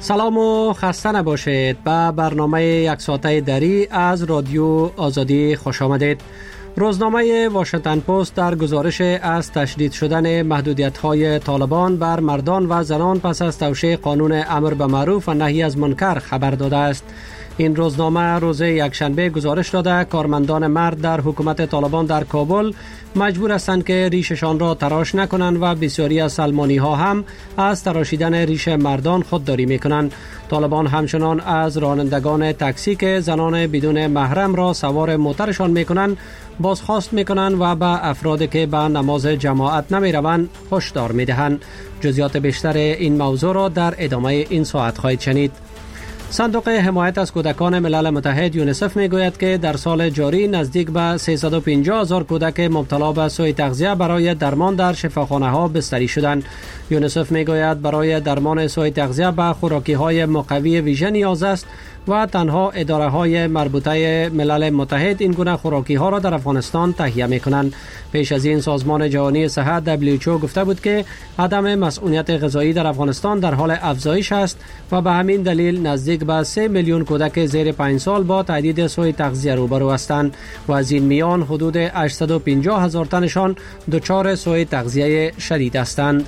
سلام و خسته نباشید. به برنامه یک ساعته دری از رادیو آزادی خوش آمدید. روزنامه واشنگتن پست در گزارش از تشدید شدن محدودیت‌های طالبان بر مردان و زنان پس از توشیح قانون امر به معروف و نهی از منکر خبر داده است. این روزنامه روز یکشنبه گزارش داده کارمندان مرد در حکومت طالبان در کابل مجبور هستند که ریششان را تراش نکنند و بسیاری از سلمانی ها هم از تراشیدن ریش مردان خودداری می کنند. طالبان همچنان از رانندگان تاکسی که زنان بدون محرم را سوار موترشان می کنند بازخواست می کنند و به افرادی که به نماز جماعت نمی روند هشدار می دهند. جزئیات بیشتر این موضوع را در ادامه این ساعت خواهید شنید. صندوق حمایت از کودکان ملل متحد یونیسف میگوید که در سال جاری نزدیک به 350,000 کودک مبتلا به سوء تغذیه برای درمان در شفاخانه ها بستری شدند. یونیسف میگوید برای درمان سوء تغذیه به خوراکی های مقوی ویژه نیاز است و تنها اداره های مربوطه ملل متحد این گونه خوراکی ها را در افغانستان تهیه می کنند. پیش از این سازمان جهانی صحت WHO گفته بود که عدم مسئولیت غذایی در افغانستان در حال افزایش است و به همین دلیل نزدیک به 3 میلیون کودک زیر 5 سال با تهدید سوء تغذیه روبرو هستند و از این میان حدود 850,000 تنشان دچار سوء تغذیه شدید هستند.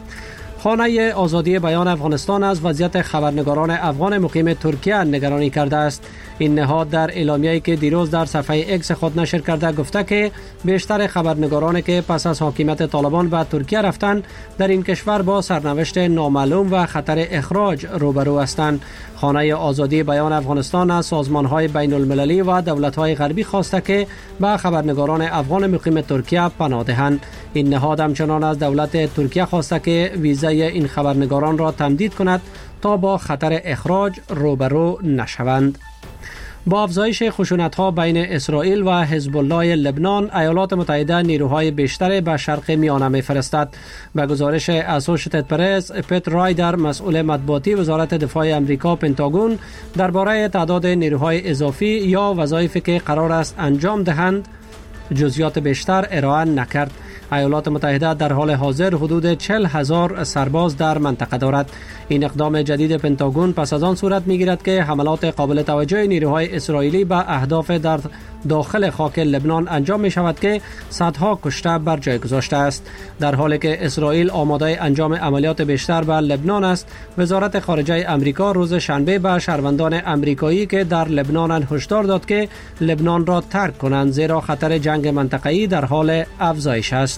خانه آزادی بیان افغانستان از وضعیت خبرنگاران افغان مقیم ترکیه نگرانی کرده است. این نهاد در اعلامیه‌ای که دیروز در صفحه ایکس خود نشر کرده گفته که بیشتر خبرنگارانی که پس از حاکمیت طالبان به ترکیه رفتند در این کشور با سرنوشت نامعلوم و خطر اخراج روبرو هستند. خانه آزادی بیان افغانستان از سازمان‌های بین‌المللی و دولت‌های غربی خواسته که به خبرنگاران افغان مقیم ترکیه پناه دهند. این نهاد همچنان از دولت ترکیه خواسته که ویزای این خبرنگاران را تمدید کند تا با خطر اخراج روبرو نشوند. با افزایش خشونت‌ها بین اسرائیل و حزب الله لبنان، ایالات متحده نیروهای بیشتر به شرق میانه می‌فرستد. به گزارش اسوشییتد پرس، پت رایدر مسئول مطبوعاتی وزارت دفاع آمریکا پنتاگون درباره تعداد نیروهای اضافی یا وظایفی که قرار است انجام دهند جزئیات بیشتر ارائه نکرد. ایالات متحده در حال حاضر حدود 40,000 سرباز در منطقه دارد. این اقدام جدید پنتاگون پس از آن صورت می‌گیرد که حملات قابل توجه نیروهای اسرائیلی به اهداف در داخل خاک لبنان انجام می شود که صدها کشته بر جای گذاشته است. در حالی که اسرائیل آماده انجام عملیات بیشتر بر لبنان است، وزارت خارجه آمریکا روز شنبه به شهروندان آمریکایی که در لبنان هشدار داد که لبنان را ترک کنند زیرا خطر جنگ منطقه‌ای در حال افزایش است.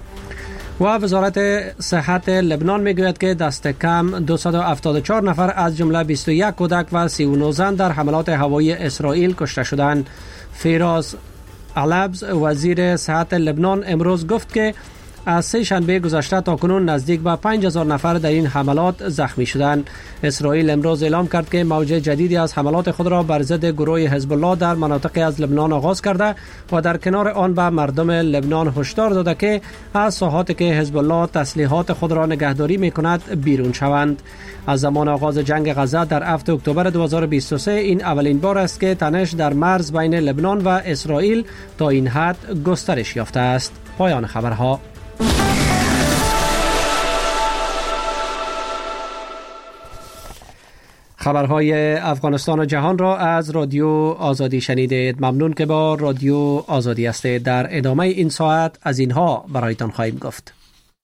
و وزارت صحت لبنان میگوید که دست کم 274 نفر از جمله 21 کودک و 39 زن در حملات هوایی اسرائیل کشته شدند. فیراز علبز وزیر صحت لبنان امروز گفت که از سه شنبه گذشته تا کنون نزدیک به 5,000 نفر در این حملات زخمی شدند. اسرائیل امروز اعلام کرد که موج جدیدی از حملات خود را بر ضد گروه حزب الله در مناطقی از لبنان آغاز کرده و در کنار آن به مردم لبنان هشدار داده که از ساحاتی که حزب الله تسلیحات خود را نگهداری می‌کند بیرون شوند. از زمان آغاز جنگ غزه در 7 اکتبر 2023 این اولین بار است که تنش در مرز بین لبنان و اسرائیل تا این حد گسترش یافته است. پایان خبرها. خبرهای افغانستان و جهان را از رادیو آزادی شنیدید. ممنون که با رادیو آزادی هستید. در ادامه این ساعت از اینها برایتان خواهیم گفت.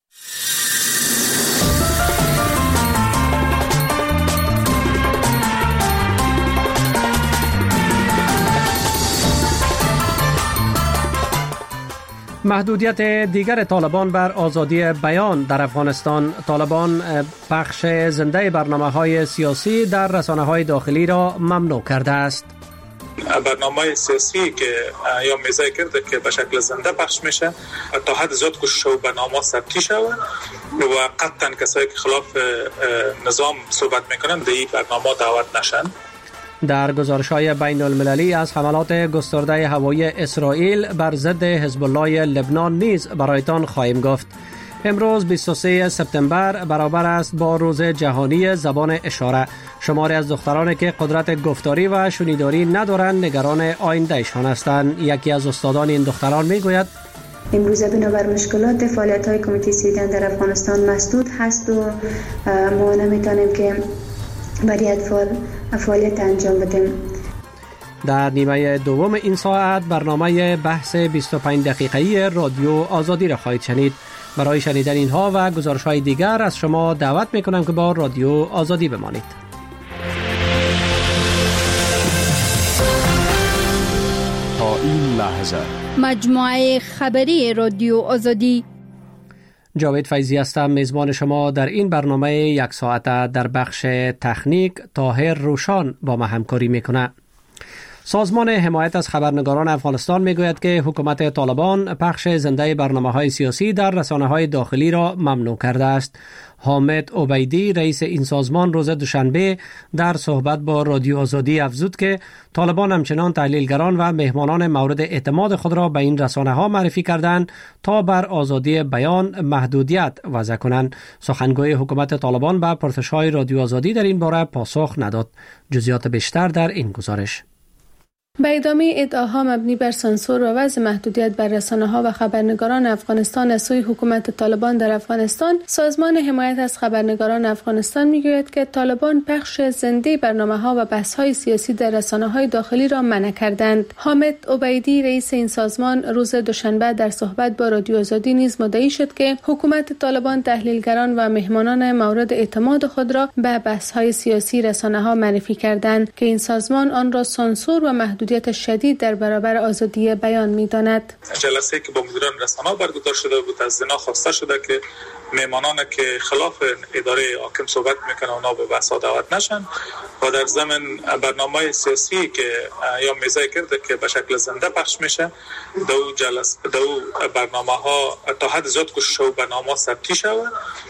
محدودیت دیگر طالبان بر آزادی بیان در افغانستان. طالبان پخش زنده برنامه‌های سیاسی در رسانه‌های داخلی را ممنوع کرده است. برنامه سیاسی که یا میزای کرده که به شکل زنده پخش میشه تا حد زیاد کوشش و برنامه ثبتی شود و قطعا کسایی که خلاف نظام صحبت میکنن در این برنامه دعوت نشن. در گزارش‌های بین‌المللی از حملات گسترده هوایی اسرائیل بر ضد حزب الله لبنان نیز برایتان خواهیم گفت. امروز 23 سپتامبر برابر است با روز جهانی زبان اشاره. شماری از دخترانی که قدرت گفتاری و شنیداری ندارند نگران آیندهشان هستند. یکی از استادان این دختران میگوید امروز بنابر مشکلات فعالیت‌های کمیته سویدن در افغانستان مسدود هست و ما نمیتونیم که برای اطفال فعالیت انجام بدیم. در نیمه دوم این ساعت برنامه بحث 25 دقیقه‌ای رادیو آزادی را خواهید شنید. برای شنیدن اینها و گزارش‌های دیگر از شما دعوت می‌کنم که با رادیو آزادی بمانید. تا این لحظه مجموعه خبری رادیو آزادی. جاوید فیضی هستم، میزبان شما در این برنامه یک ساعته. در بخش تکنیک طاهر روشان با ما همکاری میکنه. سازمان حمایت از خبرنگاران افغانستان میگوید که حکومت طالبان پخش زنده برنامه‌های سیاسی در رسانه‌های داخلی را ممنوع کرده است. حامد عبیدی رئیس این سازمان روز دوشنبه در صحبت با رادیو آزادی افزود که طالبان همچنان تحلیلگران و مهمانان مورد اعتماد خود را به این رسانه‌ها معرفی کردند تا بر آزادی بیان محدودیت وضع کنند. سخنگوی حکومت طالبان به پرسش‌های رادیو آزادی در این باره پاسخ نداد. جزئیات بیشتر در این گزارش. به ادامه ادعاها مبنی بر سانسور و وضع محدودیت بر رسانه‌ها و خبرنگاران افغانستان از سوی حکومت طالبان در افغانستان، سازمان حمایت از خبرنگاران افغانستان میگوید که طالبان پخش زنده برنامه‌ها و بحث‌های سیاسی در رسانه‌های داخلی را منع کردند. حامد عبیدی رئیس این سازمان روز دوشنبه در صحبت با رادیو آزادی نیز مدعی شد که حکومت طالبان تحلیلگران و مهمانان مورد اعتماد خود را به بحث‌های سیاسی رسانه‌ها معرفی کردند که این سازمان آن را سانسور و محدودیت شدید در برابر آزادی بیان می‌داند. جلسه که با مدیران رسانه‌ها برگزار شده بود، از اینا خواسته شده که مهمانان که خلاف اداره حاکم صحبت میکنن اونا به بحث دعوت نشن و در ضمن برنامه سیاسی که یا میزه کرده که به شکل زنده پخش میشه، دو برنامه‌ها تا حد زیاد کوشش شو برنامه ثبتی شود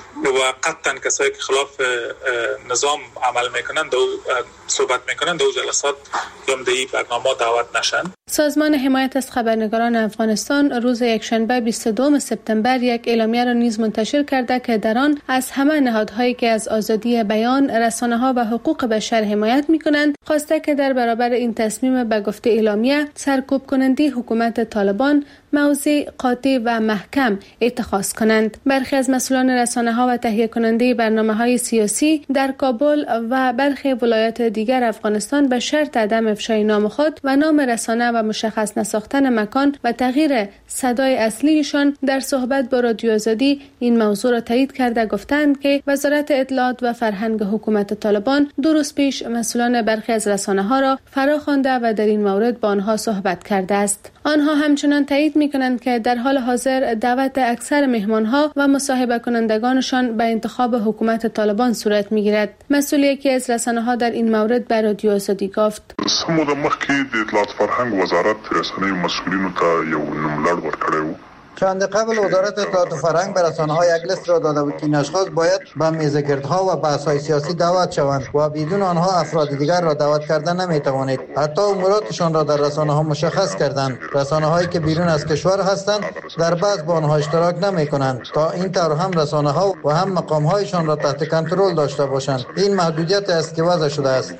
و قطعا کسایی که خلاف نظام عمل میکنن دو صحبت میکنن دو جلسات یا دی برنامه دعوت نشن. سازمان حمایت از خبرنگاران افغانستان روز یکشنبه 22 سپتامبر یک اعلامیه را نیز منتشر کرده که در آن از همه نهادهایی که از آزادی بیان، رسانه‌ها و حقوق بشر حمایت می‌کنند خواسته که در برابر این تصمیم به گفته اعلامیه سرکوب کننده حکومت طالبان موضع قاطع و محکم اتخاذ کنند. برخی از مسئولان رسانه‌ها و تهیه کننده برنامه‌های سیاسی در کابل و برخی ولایات دیگر افغانستان به شرط عدم افشای نام خود و نام رسانه و مشخص نساختن مکان و تغییر صدای اصلیشان در صحبت با رادیو آزادی این موضوع را تایید کرده گفتند که وزارت اطلاعات و فرهنگ حکومت طالبان 2 روز پیش مسئولان برخی از رسانه‌ها را فراخوانده و در این مورد با آنها صحبت کرده است. آنها همچنان تایید می‌کنند که در حال حاضر دعوت اکثر مهمان‌ها و مصاحبه کنندگانشان به انتخاب حکومت طالبان صورت می‌گیرد. مسئول یکی از رسانه‌ها در این مورد به رادیو آزادی گفت: سمو د مخکې د اطلاعات فرهنګ وزارت رسنۍ مسئولینو ته یو نوملړ ورکړی و. چند قبل وزارت اطلاعات و فرهنگ به رسانه‌ها یک لیست را داده بود که این اشخاص باید به میزگردها و بحث‌های سیاسی دعوت شوند و بدون آنها افراد دیگر را دعوت کردن نمی‌توانید. حتی اموراتشان را در رسانه‌ها مشخص کردند. رسانه‌هایی که بیرون از کشور هستند در بعض با آنها اشتراک نمی‌کنند تا این طور هم رسانه‌ها و هم مقام‌هایشان را تحت کنترل داشته باشند. این محدودیت است که وضع شده است.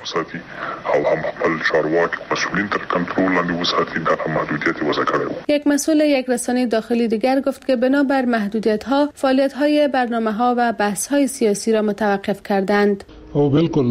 او هم خپل چارواکي مسئولین تر کنترل لاندې وساتي دا محدودیت وضع کړی. یک مسئول یک رسانه داخلی دیگر گفت که بنابر محدودیت‌ها فعالیت‌های برنامه‌ها و بحث‌های سیاسی را متوقف کردند. او بالکل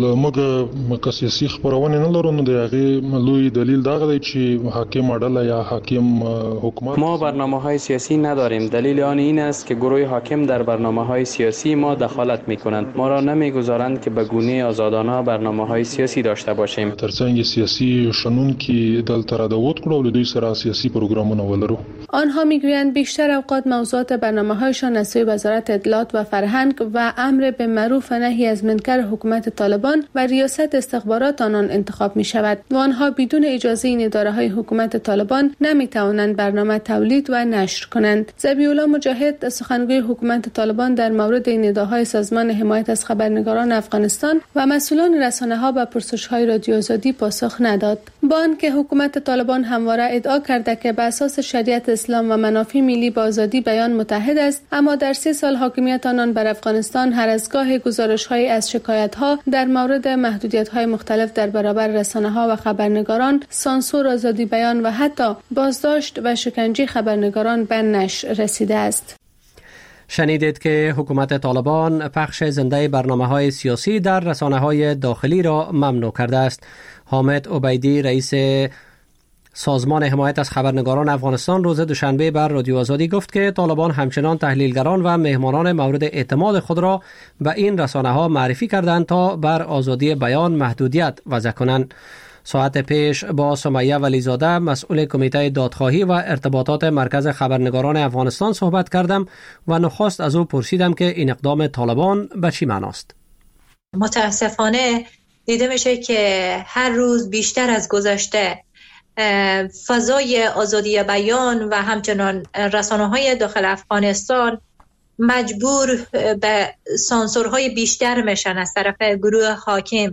موږ سیاسي خبرونه نه لرو، نو د هغې لوی دلیل دا دی چې حاکم اډله یا حاکم حکومت ما برنامه‌های سیاسی نداریم. دلیل آن این است که گروه حاکم در برنامه‌های سیاسی ما دخالت می‌کنند. ما را نمی‌گذارند که به گونه آزادانه برنامه‌های سیاسی داشته باشیم. ترڅنګ سیاسي شنونکي دلته را دعوت کړو او دوی سره سیاسي پروګرامونه ولرو. آنها می‌گویند بیشتر اوقات موضوعات برنامه‌هایشان از سوی وزارت اطلاعات و فرهنگ و امر به معروف و نهی از منکر حکومت طالبان و ریاست استخبارات آنان انتخاب می شود و آنها بدون اجازه این اداره های حکومت طالبان نمی توانند برنامه تولید و نشر کنند. ذبیح‌الله مجاهد سخنگوی حکومت طالبان در مورد این ادعاهای سازمان حمایت از خبرنگاران افغانستان و مسئولان رسانه ها به پرسش های رادیو آزادی پاسخ نداد. با آنکه حکومت طالبان همواره ادعا کرده که به اساس شریعت اسلام و منافع ملی با آزادی بیان متحد است، اما در 3 سال حاکمیت آنان بر افغانستان هر از گاه گزارش‌های از شکایت‌ها در مورد محدودیت‌های مختلف در برابر رسانه‌ها و خبرنگاران، سانسور آزادی بیان و حتی بازداشت و شکنجه خبرنگاران به نشر رسیده است. شنیدید که حکومت طالبان پخش زنده برنامه‌های سیاسی در رسانه‌های داخلی را ممنوع کرده است. حامد عبیدی رئیس سازمان حمایت از خبرنگاران افغانستان روز دوشنبه بر رادیو آزادی گفت که طالبان همچنان تحلیلگران و مهمانان مورد اعتماد خود را به این رسانه‌ها معرفی کردند تا بر آزادی بیان محدودیت وضع کنند. ساعت پیش با سمیه ولیزاده مسئول کمیته دادخواهی و ارتباطات مرکز خبرنگاران افغانستان صحبت کردم و نخست از او پرسیدم که این اقدام طالبان به چی معناست. متاسفانه دیده میشه که هر روز بیشتر از گذشته فضای آزادی بیان و همچنان رسانه‌های داخل افغانستان مجبور به سانسورهای بیشتر میشن از طرف گروه حاکم.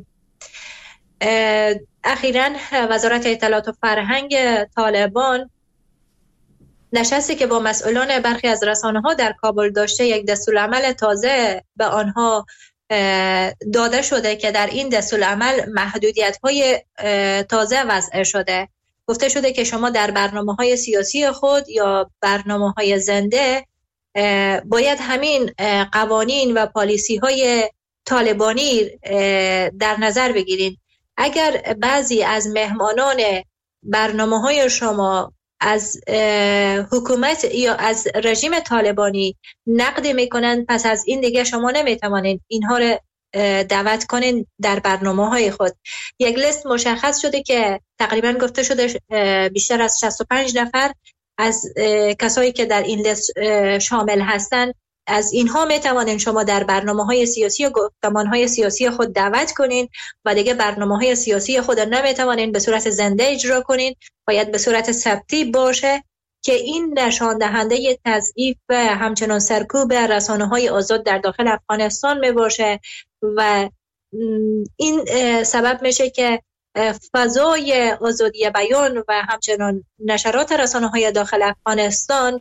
اخیراً وزارت اطلاعات و فرهنگ طالبان نشستی که با مسئولان برخی از رسانه‌ها در کابل داشته یک دستورالعمل تازه به آنها داده شده که در این دستورالعمل محدودیت‌های تازه وضع شده. گفته شده که شما در برنامه‌های سیاسی خود یا برنامه‌های زنده باید همین قوانین و پالیسی‌های طالبانی در نظر بگیرید. اگر بعضی از مهمانان برنامه‌های شما از حکومت یا از رژیم طالبانی نقد میکنند، پس از این دیگه شما نمیتوانید اینها رو دعوت کنین در برنامه‌های خود. یک لیست مشخص شده که تقریبا گفته شده بیشتر از 65 نفر از کسایی که در این لیست شامل هستند، از اینها میتوانین شما در برنامه‌های سیاسی و گفتمان‌های سیاسی خود دعوت کنین و دیگه برنامه‌های سیاسی خود نمیتوانین به صورت زنده اجرا کنین، باید به صورت ثبتی باشه که این نشان دهنده تضعیف و همچنان سرکوب رسانه‌های آزاد در داخل افغانستان میباشه و این سبب میشه که فضای آزادی بیان و همچنان نشرات رسانه‌های داخل افغانستان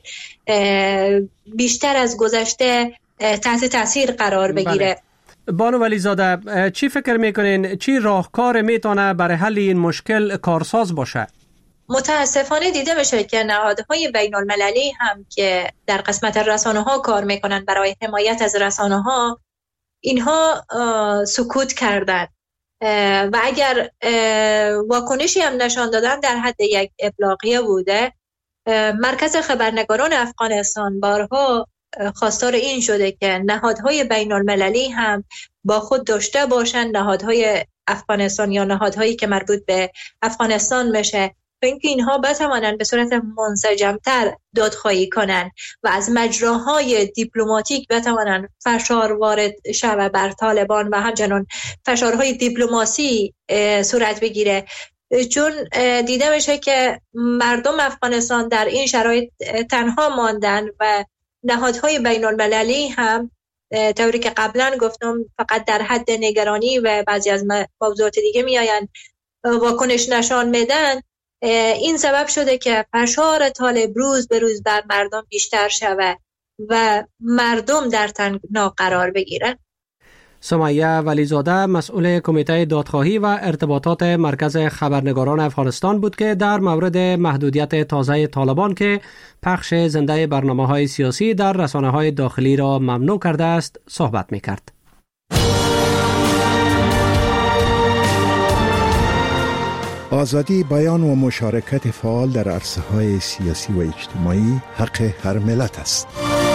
بیشتر از گذشته تحت تاثیر قرار بگیره. بانو ولیزاده، چی فکر میکنین چی راهکار میتونه برای حل این مشکل کارساز باشه؟ متاسفانه دیده میشه که نهادهای بین المللی هم که در قسمت رسانه‌ها کار میکنن برای حمایت از رسانه‌ها، اینها سکوت کردن و اگر واکنشی هم نشان دادن در حد یک ابلاغیه بوده. مرکز خبرنگاران افغانستان بارها خواستار این شده که نهادهای بین المللی هم با خود داشته باشند، نهادهای افغانستان یا نهادهایی که مربوط به افغانستان میشه، تا اینکه اینها بتوانند به صورت منسجمتر دادخواهی کنند و از مجراهای دیپلماتیک بتوانند فشار وارد شود بر طالبان و همچنان فشارهای دیپلماسی صورت بگیره. چون دیده میشه که مردم افغانستان در این شرایط تنها ماندن و نهادهای بین المللی هم طوری که قبلا گفتم فقط در حد نگرانی و بعضی از موضوعات دیگه میآیند واکنش نشان میدن. این سبب شده که فشار طالب روز به روز بر مردم بیشتر شود و مردم در تنگنا قرار بگیرن. سمیه ولیزاده مسئول کمیته دادخواهی و ارتباطات مرکز خبرنگاران افغانستان بود که در مورد محدودیت تازه طالبان که پخش زنده برنامه‌های سیاسی در رسانه‌های داخلی را ممنوع کرده است صحبت می‌کرد. آزادی بیان و مشارکت فعال در عرصه‌های سیاسی و اجتماعی حق هر ملت است.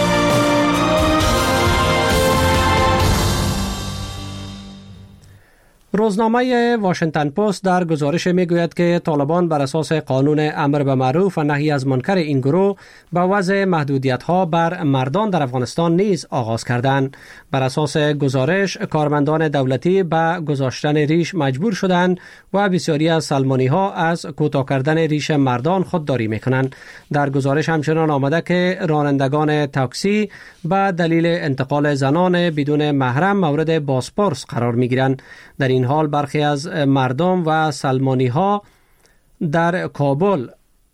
روزنامه واشنگتن پست در گزارش میگوید که طالبان بر اساس قانون امر به معروف و نهی از منکر این گروه به وضع محدودیت‌ها بر مردان در افغانستان نیز آغاز کردند. بر اساس گزارش کارمندان دولتی به گذاشتن ریش مجبور شدند و بسیاری از سلمانی‌ها از کوتاه کردن ریش مردان خودداری می‌کنند. در گزارش همچنان آمده که رانندگان تاکسی به دلیل انتقال زنان بدون محرم مورد بازپرس قرار می‌گیرند. در این حال برخی از مردم و سلمانی‌ها در کابل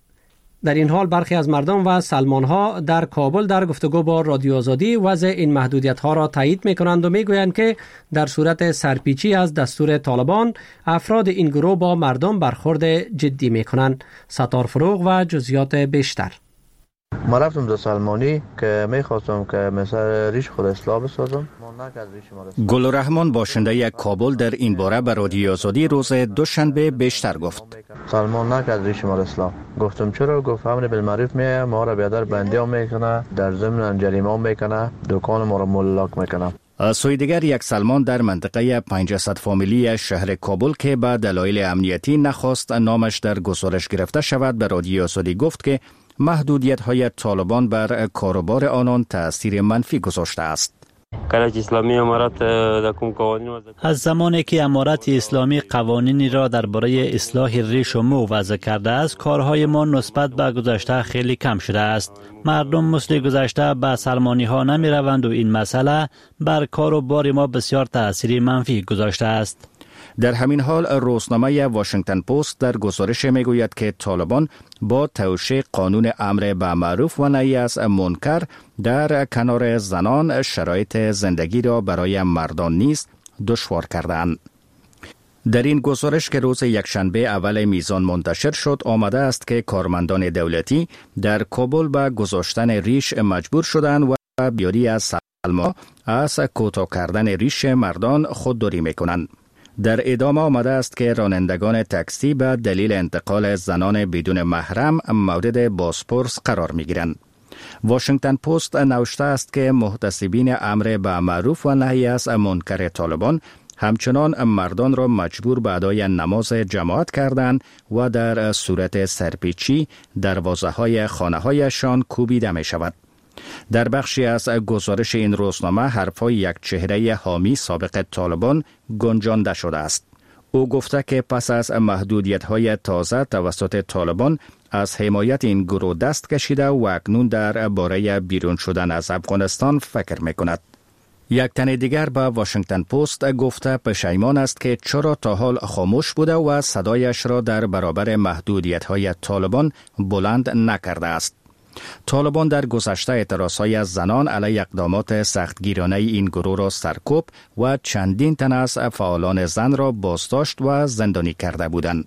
در کابل در گفتگو با رادیو آزادی وضع این محدودیت‌ها را تایید می‌کنند و می‌گویند که در صورت سرپیچی از دستور طالبان افراد این گروه با مردم برخورد جدی می‌کنند. ستار فروغ و جزئیات بیشتر. ما رفتم در سلمانی که میخواستم که مثل ریش خود اصلاح بسازم. گلرحمان باشنده یک کابل در این باره به رادیو آزادی روز دوشنبه بیشتر گفت. سلمان نکرد ریش ما اصلاح. گفتم چرا؟ گفت امر بالمعروف میه، ما را بیادر بندی هم میکنه، در ضمن جریمه هم میکنه، دکان ما را ملاک میکنه. از سوی دیگر یک سلمان در منطقه 500 فامیلی شهر کابل که به دلایل امنیتی نخواست نامش در گزارش گرفته شود به رادیو آزادی گفت که محدودیت‌های طالبان بر کاروبار آنان تأثیر منفی گذاشته است. از زمانی که امارت اسلامی قوانینی را درباره اصلاح ریش و مو وضع کرده است، کارهای ما نسبت به گذشته خیلی کم شده است. مردم مثل گذشته به سلمانی ها نمی روند و این مسئله بر کاروبار ما بسیار تأثیر منفی گذاشته است. در همین حال روزنامه واشنگتن پست در گزارش میگوید که طالبان با توشیح قانون امر به معروف و نهی از منکر در کنار زنان شرایط زندگی را برای مردان نیز دشوار کردند. در این گزارش که روز یکشنبه اول میزان منتشر شد آمده است که کارمندان دولتی در کابل به گذاشتن ریش مجبور شدند و بیاری از سلمان از کوتاه کردن ریش مردان خودداری میکنند. در ادامه آمده است که رانندگان تاکسی به دلیل انتقال زنان بدون محرم مورد بازپرس قرار می گیرند. واشنگتن پست نوشته است که محتسبین امر به معروف و نهی از منکر طالبان همچنان مردان را مجبور به ادای نماز جماعت کردند و در صورت سرپیچی دروازه های خانه هایشان کوبیده می شود. در بخشی از گزارش این روزنامه حرفای یک چهره حامی سابق طالبان گنجانده شده است. او گفته که پس از محدودیت‌های تازه توسط طالبان از حمایت این گروه دست کشیده و اکنون در باره بیرون شدن از افغانستان فکر می‌کند. یک تن دیگر به واشنگتن پست گفته پشیمان است که چرا تا حال خاموش بوده و صدایش را در برابر محدودیت‌های طالبان بلند نکرده است. طالبان در گذشته اعتراضهای از زنان علیه اقدامات سختگیرانه این گروه را سرکوب و چندین تن از فعالان زن را بازداشت و زندانی کرده بودند.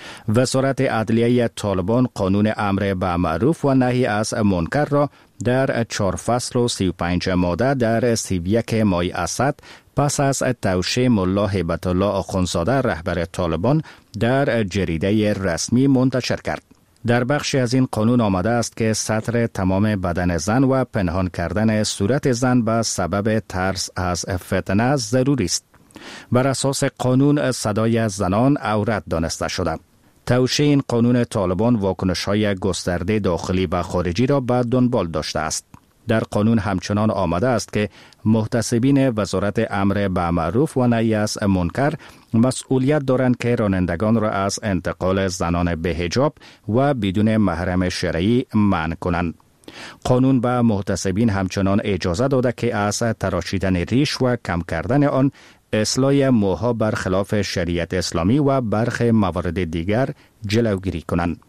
وزارت عدلیه طالبان قانون امر به معروف و نهی از منکر را در 4 فصل و 35 ماده در 31 ماه اسد پس از توشیح ملا هیبت الله آخوندزاده رهبر طالبان در جریده رسمی منتشر کرد. در بخشی از این قانون آمده است که ستر تمام بدن زن و پنهان کردن صورت زن به سبب ترس از فتنه ضروری است. بر اساس قانون صدای زنان عورت دانسته شده. توشیح این قانون طالبان واکنش‌های گسترده داخلی و خارجی را به دنبال داشته است. در قانون همچنان آمده است که محتسبین وزارت امر به معروف و نهی از منکر مسئولیت دارند که رانندگان را از انتقال زنان به حجاب و بدون محرم شرعی منع کنند. قانون به محتسبین همچنان اجازه داده که از تراشیدن ریش و کم کردن آن، اصلاح موها برخلاف شریعت اسلامی و برخی موارد دیگر جلوگیری کنند.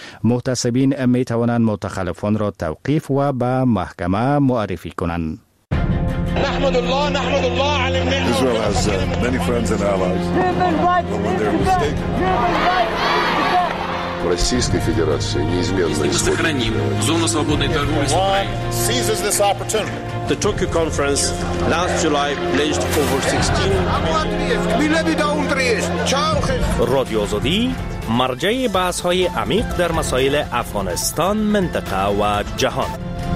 محتسبین می توانند متخلفان را توقیف و به محکمه معرفی کنند. نحمد الله على النعمة. Israel has many friends and allies. When they're mistaken. Российской Федерации неизменно сохраним зону свободной торговли с Украиной. Seizes this opportunity. The Tokyo conference last July pledged over 16. رادیو آزادی مرجع بحث‌های عمیق در مسائل افغانستان، منطقه و جهان.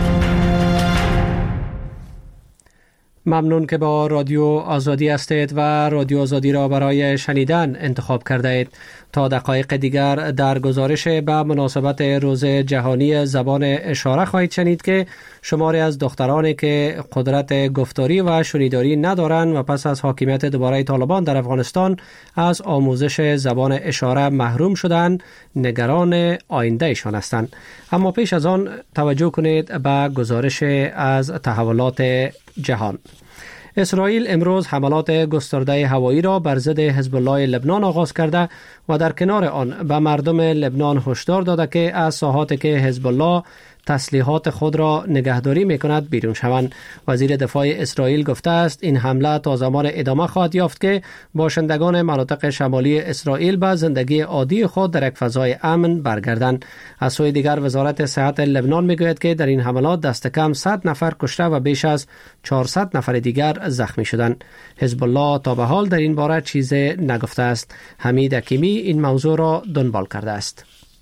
ممنون که با رادیو آزادی هستید و رادیو آزادی را برای شنیدن انتخاب کرده اید. تا دقایق دیگر در گزارش به مناسبت روز جهانی زبان اشاره خواهید شنید که شماری از دخترانی که قدرت گفتاری و شنیداری ندارند و پس از حاکمیت دوباره طالبان در افغانستان از آموزش زبان اشاره محروم شدند، نگران آیندهشان هستند. اما پیش از آن توجه کنید به گزارش از تحولات جهان. اسرائیل امروز حملات گسترده هوایی را بر ضد حزب الله لبنان آغاز کرده و در کنار آن به مردم لبنان هشدار داده که از ساحاتی که حزب الله تسلیحات خود را نگهداری می‌کند بیرون شوند. وزیر دفاع اسرائیل گفته است این حمله تا زمان ادامه خواهد یافت که باشندگان مناطق شمالی اسرائیل به زندگی عادی خود در یک فضای امن برگردند. از سوی دیگر وزارت صحت لبنان میگوید که در این حملات دست کم 100 نفر کشته و بیش از 400 نفر دیگر زخمی شدند. حزب الله تا به حال در این باره چیزی نگفته است. حمید حکیمی این موضوع را دنبال کرده است.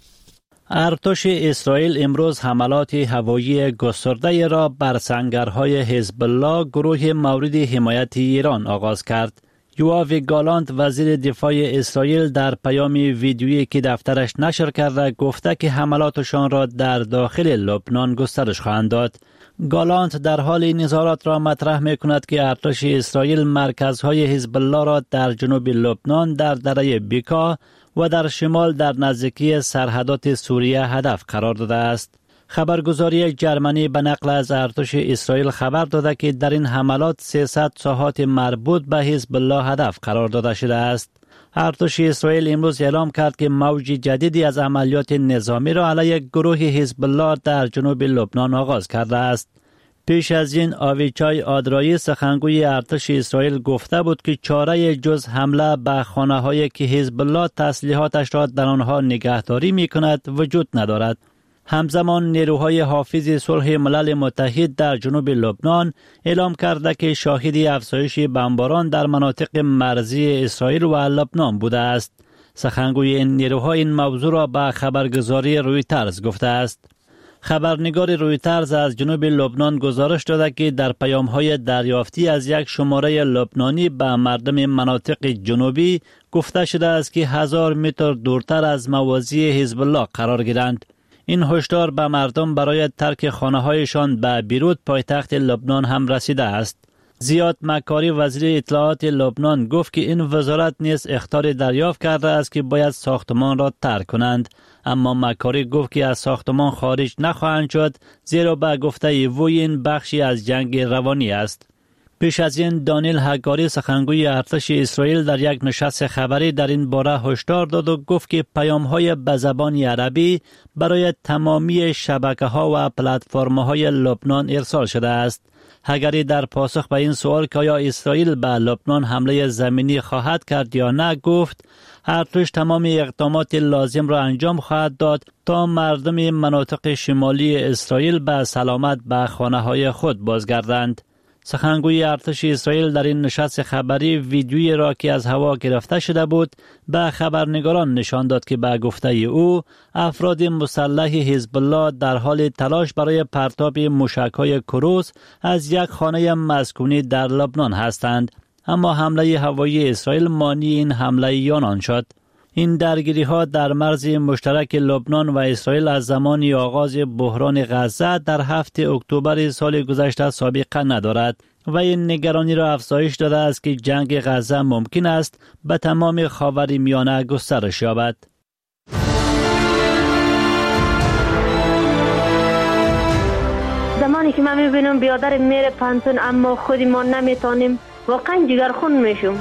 ارتش اسرائیل امروز حملات هوایی گسترده را بر سنگرهای حزب الله گروه مورد حمایت ایران آغاز کرد. یوآف گالانت وزیر دفاع اسرائیل در پیام ویدیویی که دفترش نشر کرده گفته که حملاتشان را در داخل لبنان گسترش خواهند داد. گالانت در حال نظارت را مطرح می کند که ارتش اسرائیل مرکزهای حزب الله را در جنوب لبنان در دره بیکا و در شمال در نزدیکی سرحدات سوریه هدف قرار داده است. خبرگزاری جرمنی به نقل از ارتش اسرائیل خبر داده که در این حملات 300 ساحات مربوط به حزب الله هدف قرار داده شده است. ارتش اسرائیل امروز اعلام کرد که موج جدیدی از عملیات نظامی را علیه گروه حزب الله در جنوب لبنان آغاز کرده است. پیش از این آویچای آدرایی سخنگوی ارتش اسرائیل گفته بود که چاره جز حمله به خانه‌هایی که حزب الله تسلیحاتش را در آنها نگهداری می‌کند وجود ندارد. همزمان نیروهای حافظ صلح ملل متحد در جنوب لبنان اعلام کرده که شاهد افزایش بمباران در مناطق مرزی اسرائیل و لبنان بوده است. سخنگوی این نیروها این موضوع را به خبرگزاری رویترز گفته است. خبرنگار رویترز از جنوب لبنان گزارش داده که در پیام‌های دریافتی از یک شماره لبنانی به مردم مناطق جنوبی گفته شده است که 1000 متر دورتر از مواضع حزب الله قرار گیرند. این هشدار به مردم برای ترک خانه‌هایشان به بیروت پایتخت لبنان هم رسیده است. زیاد مکاری وزیر اطلاعات لبنان گفت که این وزارت نیز اخطار دریافت کرده است که باید ساختمان را ترک کنند، اما مکاری گفت که از ساختمان خارج نخواهند شد زیرا به گفته وی این بخشی از جنگ روانی است. پیش از این دانیل هگاری سخنگوی ارتش اسرائیل در یک نشست خبری در این باره هشدار داد و گفت که پیام‌های به زبان عربی برای تمامی شبکه‌ها و پلتفرم‌های لبنان ارسال شده است. هگری در پاسخ به این سوال که آیا اسرائیل به لبنان حمله زمینی خواهد کرد یا نه گفت ارتش تمام اقدامات لازم را انجام خواهد داد تا مردم مناطق شمالی اسرائیل به سلامت به خانه‌های خود بازگردند. سخنگوی ارتش اسرائیل در این نشست خبری ویدیویی را که از هوا گرفته شده بود به خبرنگاران نشان داد که به گفته او افراد مسلح حزب الله در حال تلاش برای پرتاب موشک‌های کروز از یک خانه مسکونی در لبنان هستند، اما حمله هوایی اسرائیل مانع این حمله آنان شد. این درگیری ها در مرز مشترک لبنان و اسرائیل از زمان آغاز بحران غزه در 7 اکتبر سال گذشته سابقه ندارد و این نگرانی را افزایش داده است که جنگ غزه ممکن است به تمام خاورمیانه گسترش یابد. زمانی که من میبینم بیادر میره پنتون اما خودی ما نمیتونیم واقعا جگرخون میشم.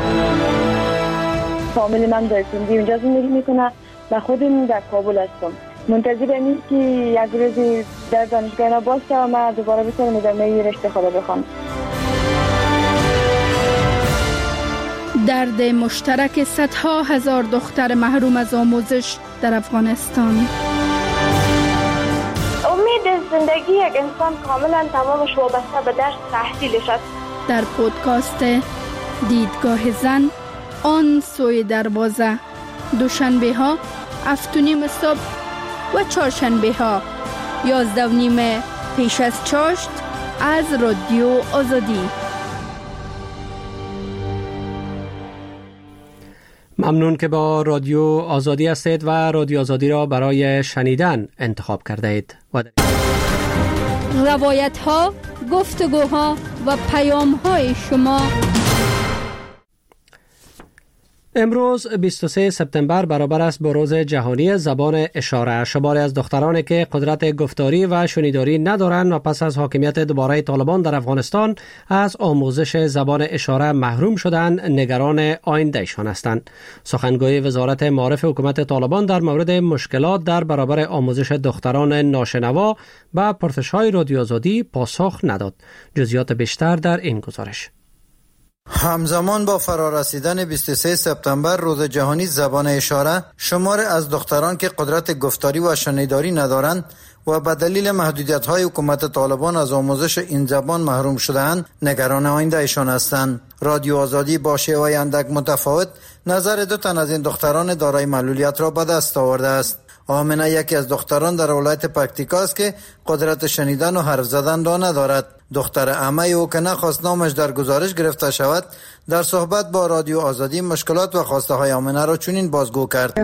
فامیل من در سندی اونجا زندگی میکنه و خودم در کابل هستم. منتظر این که یک روزی در دانشگاه باشه و من دوباره بتونم ادامه رشته خود بخوام. درد مشترک صدها هزار دختر محروم از آموزش در افغانستان. امید زندگی یک انسان کاملا تمامش وابسته به درس تحصیلش است. در پودکاست دیدگاه زن آن سوی دروازه، دوشنبه ها 7:30 صبح و چهارشنبه ها 11:30 پیش از چاشت از رادیو آزادی. ممنون که با رادیو آزادی هستید و رادیو آزادی را برای شنیدن انتخاب کرده اید. روایت ها، گفتگوها و پیام های شما. امروز 23 سپتامبر برابر است با روز جهانی زبان اشاره. شماری از دخترانی که قدرت گفتاری و شنیداری ندارند و پس از حاکمیت دوباره طالبان در افغانستان از آموزش زبان اشاره محروم شدند، نگران آیندهشان هستند. سخنگوی وزارت معارف حکومت طالبان در مورد مشکلات در برابر آموزش دختران ناشنوا و پرسش‌های رادیو آزادی پاسخ نداد. جزئیات بیشتر در این گزارش. همزمان با فرارسیدن 23 سپتامبر روز جهانی زبان اشاره، شمار از دختران که قدرت گفتاری و شنیداری ندارند و به دلیل محدودیت‌های حکومت طالبان از آموزش این زبان محروم شده‌اند، نگران آیندهشان هستند. رادیو آزادی با شیوه اندک متفاوت نظر دو تن از این دختران دارای معلولیت را به دست آورده است. آمنه یکی از دختران در ولایت پکتیکا است که قدرت شنیدن و حرف زدن را ندارد. دختر عمه او که نخواست نامش در گزارش گرفته شود، در صحبت با رادیو آزادی مشکلات و خواسته های آمنه را چنین بازگو کرد.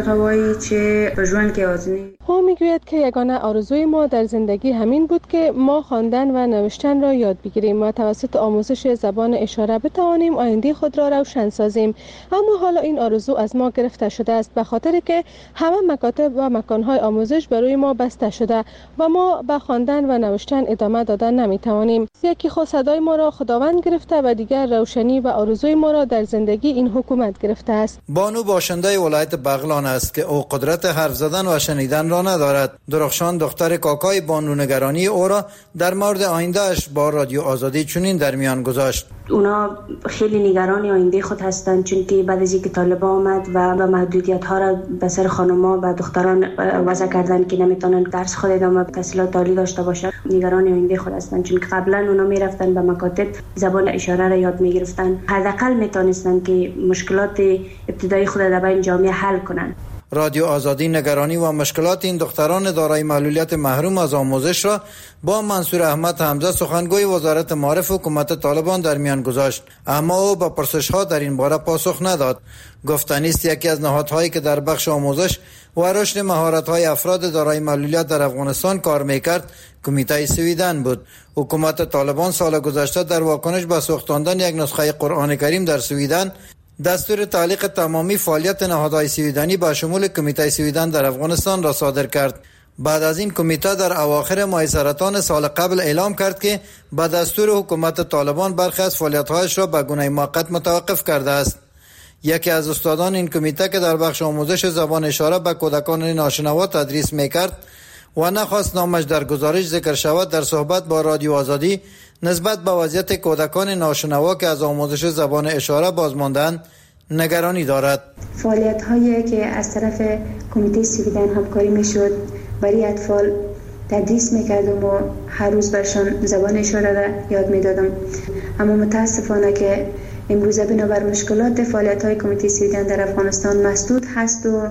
او میگوید که یگانه آرزوی ما در زندگی همین بود که ما خواندن و نوشتن را یاد بگیریم و توسط آموزش زبان اشاره بتوانیم آینده خود را روشن سازیم. اما حالا این آرزو از ما گرفته شده است به خاطر که همه مکاتب و مکانهای آموزش برای ما بسته شده و ما به خواندن و نوشتن ادامه دادن نمیتوانیم. یکی خود صدای ما را خداوند گرفته و دیگر روشنی و آرزوی ما را در زندگی این حکومت گرفته است. بانو باشنده ولایت بغلان است که او قدرت حرف زدن و شنیدن را ندارد. درخشان دختر کاکای بانو نگرانی او را در مورد آیندهش با رادیو آزادی چنین در میان گذاشت. اونا خیلی نگران آینده خود هستند، چون که بعد از اینکه طالبان آمد و محدودیت ها را به سر خانم‌ها و دختران وضع کردن که نمیتونن درس خود ادامه تحصیلات عالی داشته باشند، نگران آینده خود هستند، چون که قبلا اونا میرفتن به مکاتب زبان اشاره را یاد میگرفتن، حداقل میتونستن که مشکلات ابتدایی خود در بین جامعه حل کنن. رادیو آزادی نگرانی و مشکلات این دختران دارای معلولیت محروم از آموزش را با منصور احمد حمزه سخنگوی وزارت معارف حکومت طالبان در میان گذاشت، اما او به پرسش‌ها در این باره پاسخ نداد. گفتنی است یکی از نهادهایی که در بخش آموزش و رشد مهارت‌های افراد دارای معلولیت در افغانستان کار می‌کرد کمیته سویدن بود. حکومت طالبان سال گذشته در واکنش به سوختاندن یک نسخه قرآن کریم در سویدن دستور تعلیق تمامی فعالیت نهادهای سویدنی با شمول کمیته سویدن در افغانستان را صادر کرد. بعد از این کمیته در اواخر ماه سرطان سال قبل اعلام کرد که با دستور حکومت طالبان برخی از فعالیت‌هایش را به گونه موقت متوقف کرده است. یکی از استادان این کمیته که در بخش آموزش زبان اشاره به کودکان ناشنوا تدریس می‌کرد و نخواست نامش در گزارش ذکر شود، در صحبت با رادیو آزادی نسبت به وضعیت کودکان ناشنوا که از آموزش زبان اشاره بازماندند نگرانی دارد. فعالیت‌هایی که از طرف کمیته سویدن همکاری می‌شد برای اطفال تدریس می‌کردم و هر روز برشان زبان اشاره را یاد می‌دادم، اما متاسفانه که امروزه بنابر مشکلات فعالیت‌های کمیته سویدن در افغانستان مسدود هست و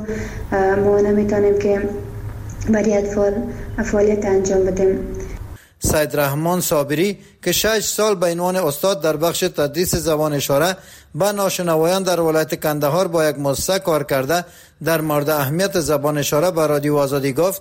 ما نمی‌تونیم که برای اطفال فعالیت انجام بدیم. سید رحمان صابری که 6 سال به عنوان استاد در بخش تدریس زبان اشاره به ناشنوایان در ولایت کندهار با یک مؤسسه کار کرده، در مورد اهمیت زبان اشاره به رادیو آزادی گفت: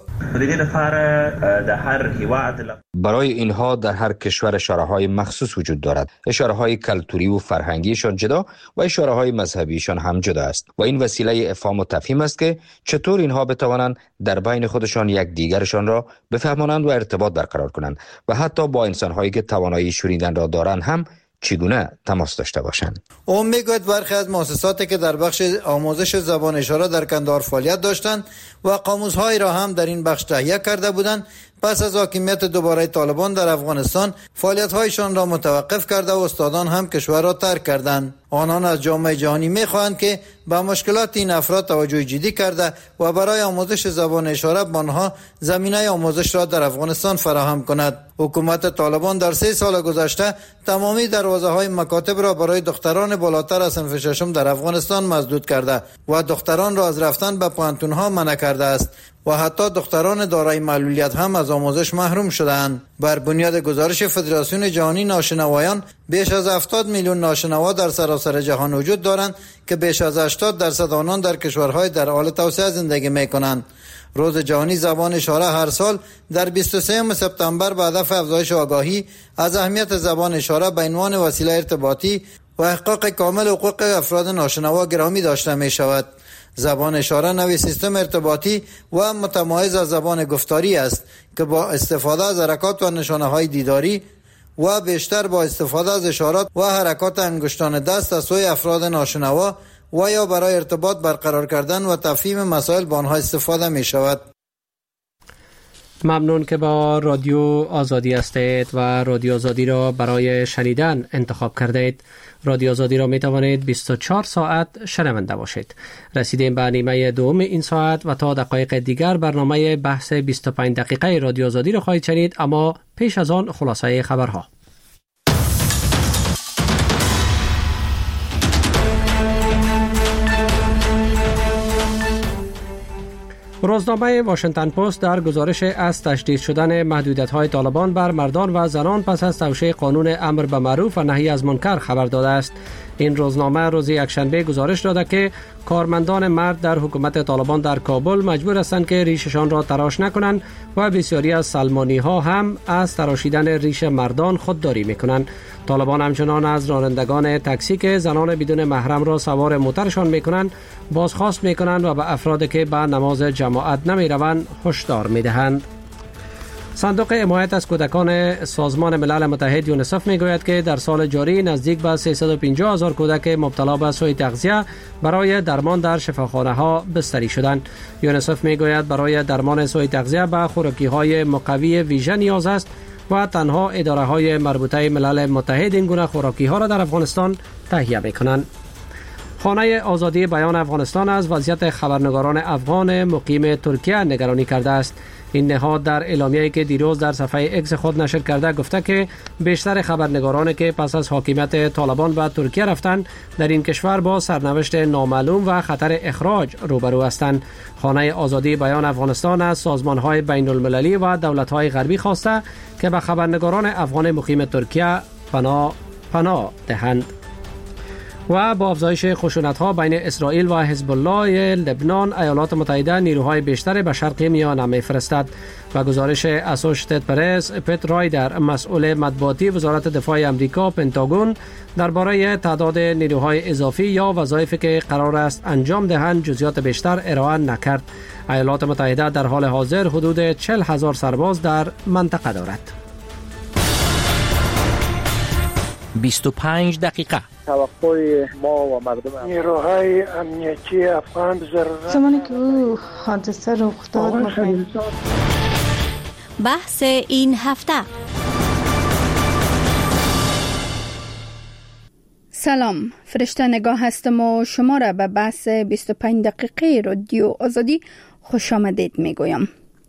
برای اینها در هر کشور اشاره‌های مخصوص وجود دارد. اشاره‌های کلتوری و فرهنگیشان جدا و اشاره‌های مذهبیشان هم جدا است و این وسیله افهام و تفهیم است که چطور اینها بتوانند در بین خودشان یک دیگرشان را بفهمانند و ارتباط برقرار کنند و حتی با انسان‌هایی که توانایی شنیدن را دارند هم چگونه تماس داشته باشند. او میگوید برخی از مؤسساتی که در بخش آموزش زبان اشاره در کندهار فعالیت داشتند و قاموس‌هایی را هم در این بخش تهیه کرده بودند، پس از حاکمیت دوباره طالبان در افغانستان فعالیت‌هایشان را متوقف کرده و استادان هم کشور را ترک کردند. آنان از جامعه جهانی می‌خواهند که به مشکلات این افراد توجه جدی کرده و برای آموزش زبان اشاره به آنها زمینه آموزش را در افغانستان فراهم کند. حکومت طالبان در 3 سال گذشته تمامی دروازه‌های مکاتب را برای دختران بالاتر از صنف ششم در افغانستان مسدود کرده و دختران را از رفتن به پوهنتون‌ها منع کرده است و حتی دختران دارای معلولیت هم از آموزش محروم شدند. بر بنیاد گزارش فدراسیون جهانی ناشنوایان، بیش از 70 میلیون ناشنوا در سراسر جهان وجود دارند که بیش از 80% آنان در کشورهای در حال توسعه زندگی می‌کنند. روز جهانی زبان اشاره هر سال در 23 سپتامبر به هدف افزایش آگاهی از اهمیت زبان اشاره به عنوان وسیله ارتباطی و احقاق کامل حقوق افراد ناشنوا گرامی داشته می شود. زبان اشاره نوی سیستم ارتباطی و متمایز از زبان گفتاری است که با استفاده از حرکات و نشانه های دیداری و بیشتر با استفاده از اشارات و حرکات انگشتان دست از سوی افراد ناشنوا و یا برای ارتباط برقرار کردن و تفهیم مسائل با آنها استفاده می شود. ممنون که با رادیو آزادی هستید و رادیو آزادی را برای شنیدن انتخاب کردید. رادیو آزادی را می توانید 24 ساعت شنونده باشید. رسیدیم به نیمه دوم این ساعت و تا دقایق دیگر برنامه بحث 25 دقیقه رادیو آزادی را خواهید شنید، اما پیش از آن خلاصه خبرها. روزنامه واشنگتن پست در گزارش از تشدید شدن محدودیت‌های طالبان بر مردان و زنان پس از توسعه قانون امر به معروف و نهی از منکر خبر داده است. این روزنامه روز یکشنبه گزارش داده که کارمندان مرد در حکومت طالبان در کابل مجبور هستند که ریششان را تراش نکنند و بسیاری از سلمانی‌ها هم از تراشیدن ریش مردان خودداری می‌کنند. طالبان همچنان از رانندگان تاکسی که زنان بدون محرم را سوار موترشان می‌کنند بازخواست می‌کنند و به افرادی که به نماز جماعت نمی‌روند هشدار می‌دهند. صندوق حمایت از کودکان سازمان ملل متحد یونیسف میگوید که در سال جاری نزدیک به 350,000 کودک مبتلا به سوء تغذیه برای درمان در شفاخانه‌ها بستری شدند. یونیسف میگوید برای درمان سوء تغذیه به خوراکی‌های مقوی ویژه نیاز است و تنها اداره‌های مربوطه ملل متحد این گونه خوراکی‌ها را در افغانستان تهیه می‌کنند. خانه آزادی بیان افغانستان از وضعیت خبرنگاران افغان مقیم ترکیه نگرانی کرده است. این نهاد در اعلامیه‌ای که دیروز در صفحه اکس خود نشر کرده گفته که بیشتر خبرنگارانی که پس از حاکمیت طالبان به ترکیه رفتند در این کشور با سرنوشت نامعلوم و خطر اخراج روبرو هستند. خانه آزادی بیان افغانستان از سازمان‌های بین‌المللی و دولت‌های غربی خواسته که به خبرنگاران افغان مقیم ترکیه پناه دهند. و با افزایش خشونت‌ها بین اسرائیل و حزب الله لبنان، ایالات متحده نیروهای بیشتر به شرق میانه می‌فرستد. و گزارش اسوشیتد پرس پت رایدر مسئول مطبوعاتی وزارت دفاع آمریکا پنتاگون درباره تعداد نیروهای اضافی یا وظایفی که قرار است انجام دهند جزئیات بیشتر ارائه نکرد. ایالات متحده در حال حاضر حدود 40,000 سرباز در منطقه دارد. 25 دقیقه توقع ما و مردم نیروهای امنیتی افغان ضرورت زمانی که او حادثه رخ داد بحث این هفته. سلام، فرشته نگاه هستم و شما را به بحث 25 دقیقه رادیو آزادی خوش آمدید میگویم.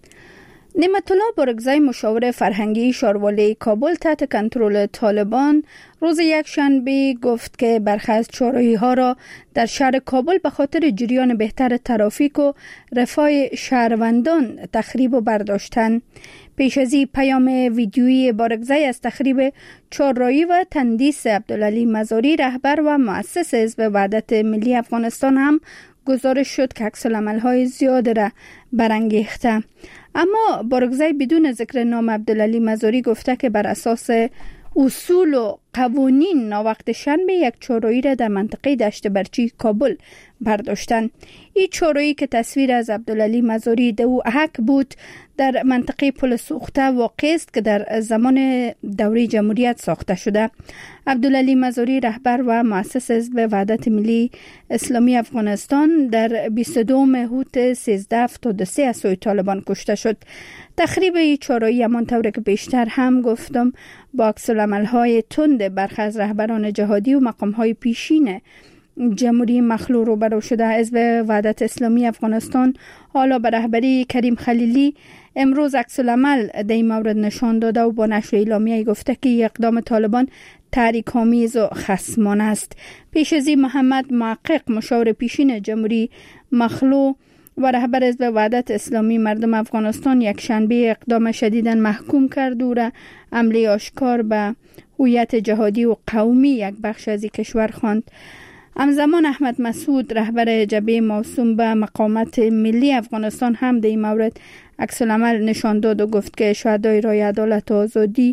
نعمت الله بارگزای مشاور فرهنگی شاروالی کابل تحت کنترل طالبان روز یکشنبه گفت که برخی از چهارراهی‌ها را در شهر کابل به خاطر جریان بهتر ترافیک و رفاه شهروندان تخریب و برداشتن. پیش از این پیام ویدیویی بارگزای از تخریب چهارراهی و تندیس عبدالعلی مزاری رهبر و مؤسس حزب وحدت ملی افغانستان هم گزارش شد که عکس‌العمل‌های زیاد را برانگیخته. اما بارگزای بدون ذکر نام عبدالعلی مزاری گفته که بر اساس اصول و قوانین ناوقت شنبه یک چهارراهی را در منطقه دشت برچی کابل برداشتن. این چهارراهی که تصویر از عبدالعلی مزاری دو احک بود در منطقه پل سوخته واقع است که در زمان دوره جمهوریت ساخته شده. عبدالعلی مزاری رهبر و مؤسس حزب وحدت ملی اسلامی افغانستان در 22 هوت 1373 از سوی طالبان کشته شد. تخریب این چهارراهی همانطور که بیشتر هم گفتم با عکس‌العمل‌های تند برخی از رهبران جهادی و مقام‌های پیشین جمهوری مخلوع روبرو شده. حزب وحدت اسلامی افغانستان حالا به رهبری کریم خلیلی امروز عکس‌العمل در این مورد نشان داده و با نشر اعلامیه‌ای گفته که اقدام طالبان تحریک‌آمیز و خصمانه است. پیش از این محمد محقق مشاور پیشین جمهوری مخلوع و رهبر حزب وحدت اسلامی مردم افغانستان یک شنبه اقدام شدیداً محکوم کرد و را حمله آشکار به هویت جهادی و قومی یک بخش از کشور خواند. همزمان احمد مسعود رهبر جبهه موسوم به مقاومت ملی افغانستان هم در این مورد عکس‌العمل نشان داد و گفت که شهدای رای عدالت و آزادی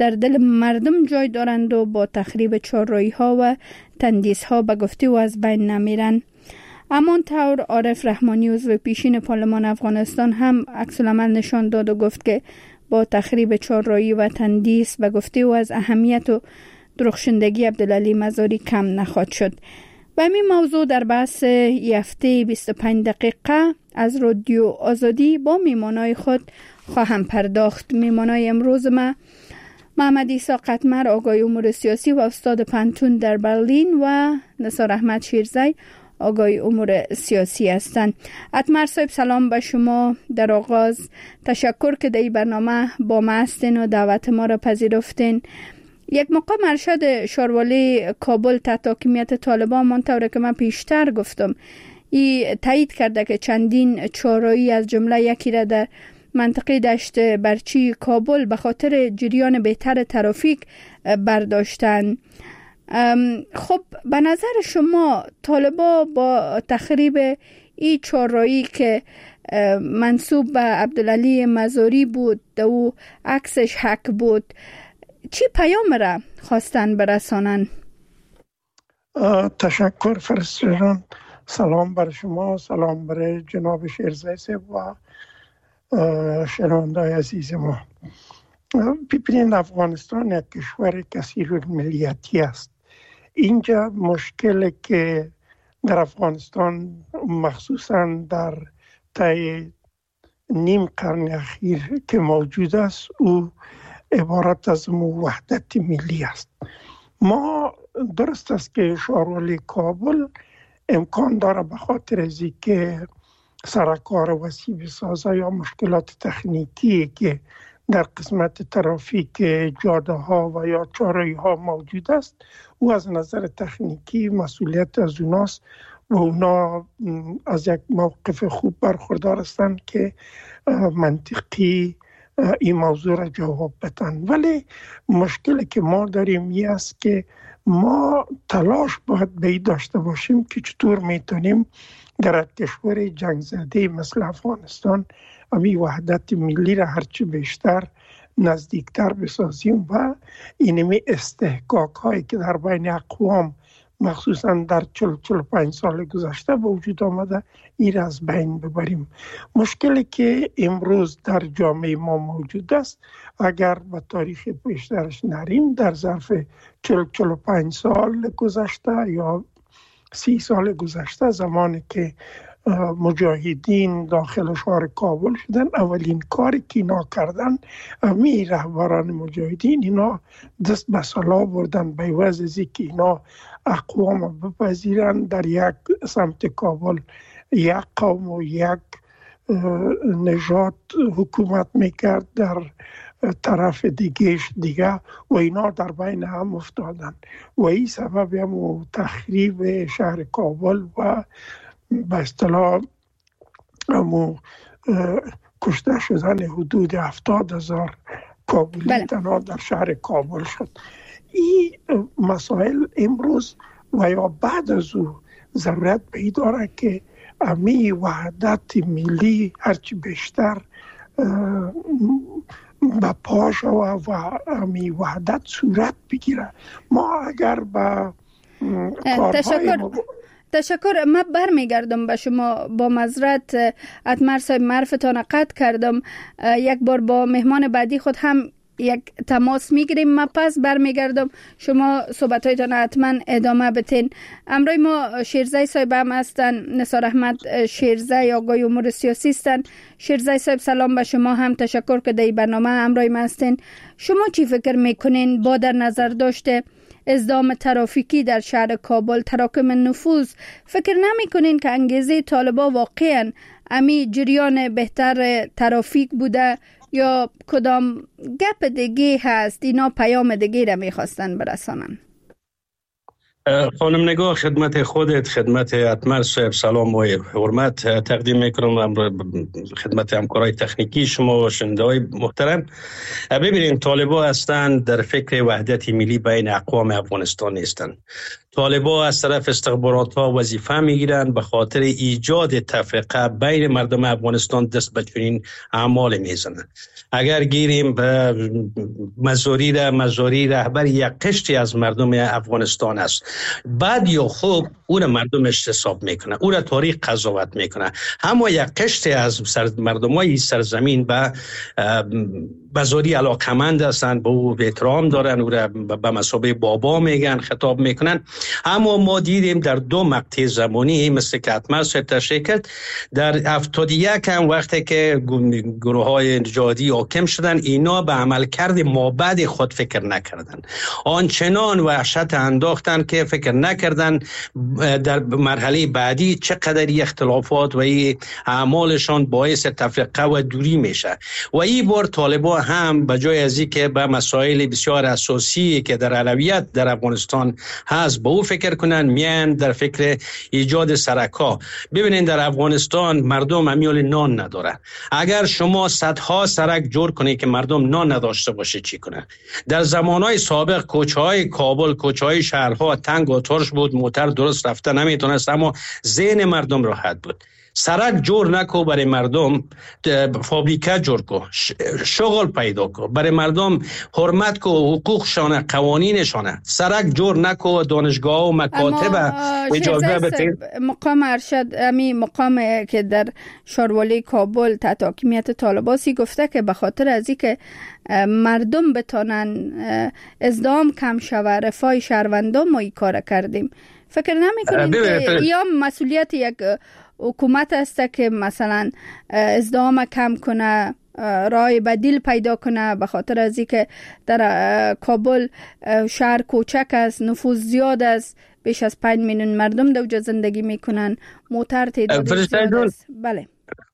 در دل مردم جای دارند و با تخریب چهارراهی ها و تندیس ها به گفته او از بین نمیرند. امان طور عارف رحمانی عضو پیشین پارلمان افغانستان هم عکس العمل نشان داد و گفت که با تخریب چهارراهی و تندیس به گفته او از اهمیت و درخشندگی عبدالعلی مزاری کم نخواهد شد. و همین موضوع در بحث هفته 25 دقیقه از رادیو آزادی با میمانای خود خواهم پرداخت. میمانای امروز ما محمد عیسی قطمر، آقای امور سیاسی و استاد پانتون در برلین و نثار احمد شیرزی، آقای امور سیاسی هستند. قطمر صاحب سلام به شما. در آغاز تشکر که در این برنامه با ما هستین و دعوت ما را پذیرفتین. یک مقام ارشد شاروالی کابل تحت حاکمیت طالبان منطوره که من پیشتر گفتم ای تایید کرده که چندین چهارراهی از جمله یکی را در منطقه دشت برچی کابل به خاطر جریان بهتر ترافیک برداشتن. خب به نظر شما طالبا با تخریب این چهارراهی که منسوب به عبدالعلی مزاری بود و عکسش حک بود، چی پیام را خواستن برسانن؟ تشکر فرشته جان. سلام بر شما، سلام بر جناب شیرزی صاحب و شنونده‌های عزیز ما. ببینید افغانستان یک کشور کثیرالملیتی است. اینجا مشکلی که در افغانستان مخصوصا در طی نیم قرن اخیر که موجود است او عبارت از وحدت ملی است. ما درست است که شاروالی کابل امکان داره به خاطر از که سرکار وسیع بسازه یا مشکلات تکنیکی که در قسمت ترافیک جاده ها و یا چهارراهی ها موجود است، او از نظر تکنیکی مسئولیت از اوناست و اونا از یک موقف خوب برخوردار هستند که منطقی این موضوع را جواب بدن. ولی مشکلی که ما داریم این است که ما تلاش باید به این داشته باشیم که چطور میتونیم در کشور جنگ زده مثل افغانستان امی وحدت ملی را هرچی بیشتر نزدیکتر بسازیم و اینمی استحقاق هایی که در بین اقوام مخصوصا در 40-45 سال گذشته به وجود آمده این را از بین ببریم. مشکلی که امروز در جامعه ما موجود است، اگر به تاریخ پیشترش نریم، در ظرف 40-45 سال گذشته یا 30 سال گذشته، زمانی که مجاهدین داخل شهر کابل شدن، اولین کاری که اینا کردن، می رهبران مجاهدین اینا دست به سلاح بردن به عوض از اینکه اینا اقوام بپذیرن در یک سمت کابل یک قوم و یک نژاد حکومت میکرد، در طرف دیگه و اینا در بین هم افتادن و این سبب هم تخریب شهر کابل و به اصطلاح کشته شدن حدود 70,000 کابلی تنها در شهر کابل شد. این مسائل امروز و یا بعد از او ضرورت به این داره که امی وحدت ملی هرچی بیشتر به پاش و امی وحدت صورت بگیره. ما اگر به تشکر. من برمیگردم به شما. با معذرت قطمر صاحب، معرفتان قطع کردم. یک بار با مهمان بعدی خود هم یک تماس میگیریم. من پس برمیگردم، شما صحبتایتان حتما ادامه بتین. امروز ما شیرزی صاحب هم هستن، نثار احمد شیرزی، آقای امور سیاسی هستن. شیرزی صاحب سلام به شما، هم تشکر که در برنامه امروز ما هستین. شما چی فکر میکنین با در نظر داشته ازدحام ترافیکی در شهر کابل، تراکم نفوذ، فکر نمی کنین که انگیزه طالبا واقعا امی جریان بهتر ترافیک بوده یا کدام گپ دیگه هست؟ اینا پیام دیگه را میخواستن برسانن. خانم نگاه، خدمت خودت، خدمت قطمر صاحب سلام و حرمت تقدیم میکنم، خدمت همکارای تکنیکی شما و شنونده‌های محترم. ببینید، طالبان هستند در فکر وحدت ملی بین اقوام افغانستان نیستند. طالبان از طرف استخبارات ها وظیفه میگیرن به خاطر ایجاد تفرقه بین مردم افغانستان دست به چنین اعمال میزنن. اگر گیریم مزاری رهبر یک قشری از مردم افغانستان است، بد یا خوب او را مردم حساب میکنه، او را تاریخ قضاوت میکنه. اما یک قشری از مردمای سرزمین به مزاری علاقمند هستند، به او احترام دارن، او را به مثابه بابا میگن، خطاب میکنن. اما ما دیدیم در دو مقطع زمانی مثل که اتمر تشریح کرد، در 71 هم وقتی که گروه های جهادی حاکم شدن، اینا به عملکرد مابعد خود فکر نکردن، آنچنان وحشت انداختن که فکر نکردن در مرحله بعدی چقدر اختلافات و اعمالشان باعث تفرقه و دوری میشه. و این بار طالبان هم به جای از اینکه به مسائل بسیار اساسی که در اولویت در افغانستان هست به او فکر کنن، میان در فکر ایجاد سرکا. ببینید در افغانستان مردم امیال نان ندارن. اگر شما صدها سرک جور کنید که مردم نان نداشته باشه چی کنه؟ در زمانهای سابق کوچه‌های کابل، کوچه‌های شهرها تنگ و ترش بود، موتر درست رفته نمیتونست، اما ذهن مردم راحت بود. سرک جور نکو برای مردم، فابریکه جور کو، شغل پیدا کو برای مردم، حرمت کو حقوقشانه، قوانینشانه. سرک جور نکو، دانشگاه و مکاتب اجازه بده. مقام ارشد امی مقام که در شاروالی کابل تحت حاکمیت طالباسی گفته که به خاطر از اینکه مردم بتانن ازدحام کم شوه، رفاه شهروندان ما این کار کردیم. فکر نمی‌کنید که یا مسئولیت یک حکومت است که مثلا ازدحام کم کنه، راه بدیل پیدا کنه؟ به خاطر از اینکه در کابل شهر کوچک است، نفوذ زیاد است، بیش از 5 میلیون مردم در اونجا زندگی میکنن، موتر تعداد زیاد است. بله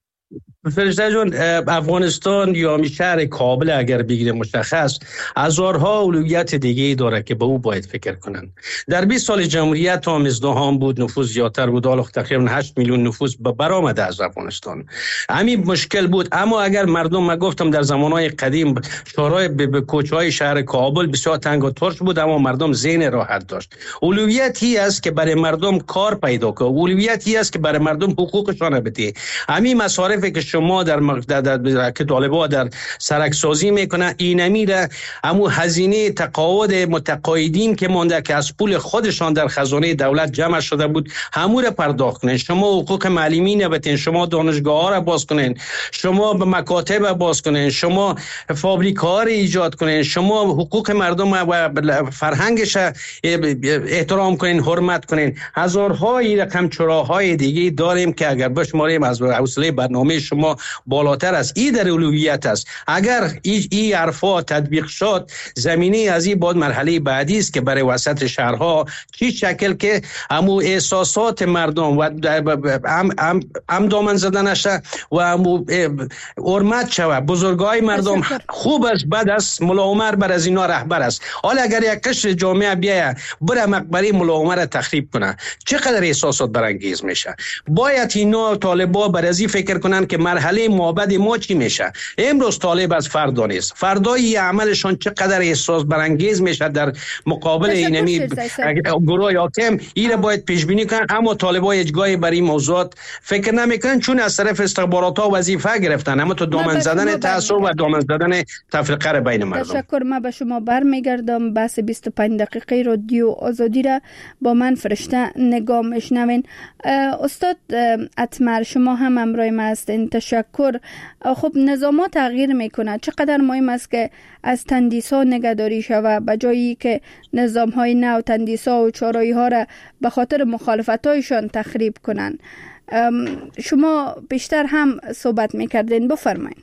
فرشته جون، افغانستان یا شهر کابل اگر بگیره مشخص هزارها اولویت دیگه داره که به او باید فکر کنن. در 20 سال جمهوریت هم ازدحام بود، نفوذ زیادتر بود، حالا تقریبا 8 میلیون نفوذ برآمده از افغانستان. همین مشکل بود. اما اگر مردم، ما گفتم در زمانهای قدیم شهرهای به کوچه‌های شهر کابل بسیار تنگ و ترش بود، اما مردم ذهن راحت داشت. اولویتی است که برای مردم کار پیدا کنه، اولویتی است که برای مردم حقوقشان بده. همین مصارفی که شما در که طالبان در سرک سازی میکنه، این میره امو هزینه تقاعد متقاعدین که مونده که از پول خودشان در خزانه دولت جمع شده بود همو را پرداخت کنین. شما حقوق معلمین بتین، شما دانشگاه ها را باز کنین، شما به مکاتب باز کنین، شما فابریکه ها را ایجاد کنین، شما حقوق مردم و فرهنگش احترام کنین، حرمت کنین. هزارهای رقم چراهای دیگه داریم که اگر بشماریم از حوصله برنامه شما بالاتر است. این در اولویت است. اگر این حرفا تطبیق شد، زمینه از این بعد مرحله بعدی است که برای وسط شهرها چی شکل که همو احساسات مردم و هم دامن زدن نشه و همو حرمت شود. بزرگای مردم خوب است، بد است، ملا عمر بر از اینا رهبر است. حالا اگر یک قشر جامعه بیاید بره مقبره ملا عمر تخریب کنه، چقدر احساسات برانگیز میشه. باید اینا طالبان بر از این فکر کنن که مرحله مابعد ما چی میشه. امروز طالب از فردا نیست، فردای عملشان چقدر احساس برانگیز میشه در مقابل اینمی گروه حاکم. این باید پیش بینی کنن. اما طالبان هیچگاهی بر این موضوعات فکر نمیکنن، چون از طرف استخبارات ها وظیفه گرفتن، اما تو دامن زدن تعصب و دامن زدن تفرقه بین مردم. تشکر. من به شما برمیگردم. بحث 25 دقیقه رادیو آزادی را با من فرشته نگاه میشنوین. استاد اتمر، شما هم همراه ما هستین. تشکر. خب نظامات تغییر میکنه، چقدر مهم است که از تندیس‌ها نگهداری شود به جایی که نظام‌های نو تندیس‌ها و چاره‌ها را به خاطر مخالفت‌هایشان تخریب کنن. شما بیشتر هم صحبت میکردین، بفرمایید.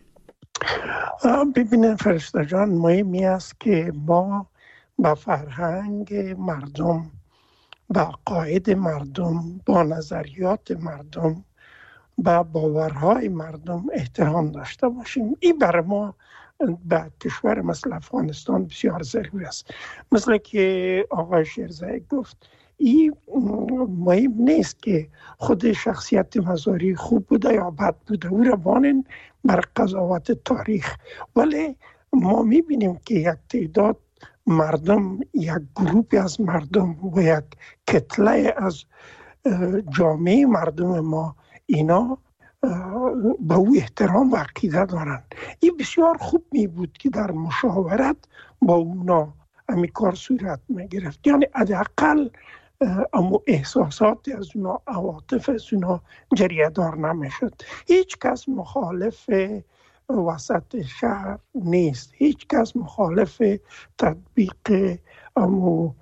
ببینید فرشته جان، مهمی است که ما با فرهنگ مردم، با عقاید مردم، با نظریات مردم، با باورهای مردم احترام داشته باشیم. این برای ما به کشور مثل افغانستان بسیار ضروری است. مثل که آقای شیرزایی گفت، این مهم نیست که خود شخصیت مزاری خوب بوده یا بد بوده، او را بانن بر قضاوت تاریخ. ولی ما میبینیم که یک تعداد مردم، یک گروهی از مردم و یک کتله از جامعه مردم ما اینا به او احترام و عقیده دارن. این بسیار خوب می بود که در مشاورت با اونا امی کار صورت می گرفت، یعنی حداقل اما احساسات از اونا، عواطف از اونا جریه دار نمی شد. هیچ کس مخالف وسط شهر نیست، هیچ کس مخالف تطبیق اما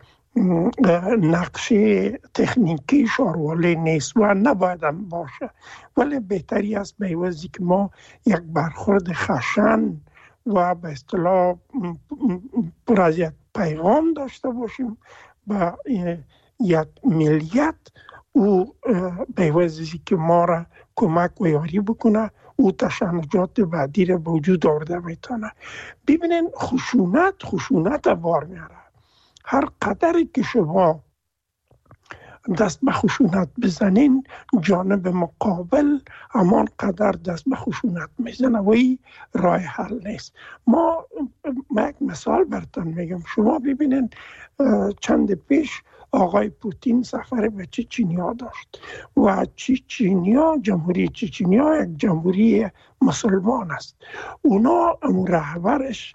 نقش تکنیکی شاروالی نیست و نباید هم باشه، ولی بهتری است به عوضی که ما یک برخورد خشن و به اصطلاح پر از یک پیغام داشته باشیم با یک ملیت او به عوضی که ما را کمک و یاری بکنه او تشنجات بعدی را به وجود آورده میتونه. ببینین خشونت بار میاره. هر قدری که شما دست به خشونت بزنین، جانب مقابل همان قدر دست به خشونت میزنه و این راه حل نیست. ما یک مثال براتون میگم. شما ببینین چند پیش آقای پوتین سفر به چچنیا داشت و چچنیا، جمهوری چچنیا یک جمهوری مسلمان است. اونا رهبرش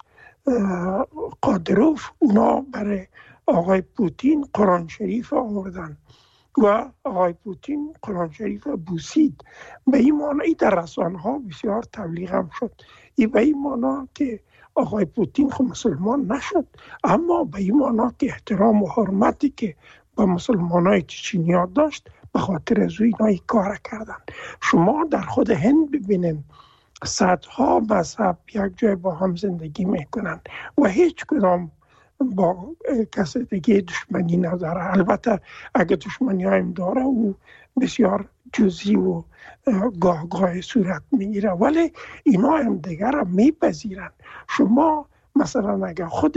قادروف اونا برای آقای پوتین قرآن شریف آوردن و آقای پوتین قرآن شریف بوسید. به این معنی در رسانه ها بسیار تبلیغ هم شد. این به این معنی که آقای پوتین خود مسلمان نشد، اما به این معنی که احترام و حرمتی که به مسلمان های چچنیا داشت به خاطر از اینا کار کردن. شما در خود هند ببینید صدها مذهب یک جای با هم زندگی میکنن و هیچ کدام با کسی دیگه دشمنی نداره. البته اگه دشمنی هایم داره و بسیار جزئی و گاه صورت میگیره، ولی اینا هم دیگر هم میپذیرن. شما مثلا اگه خود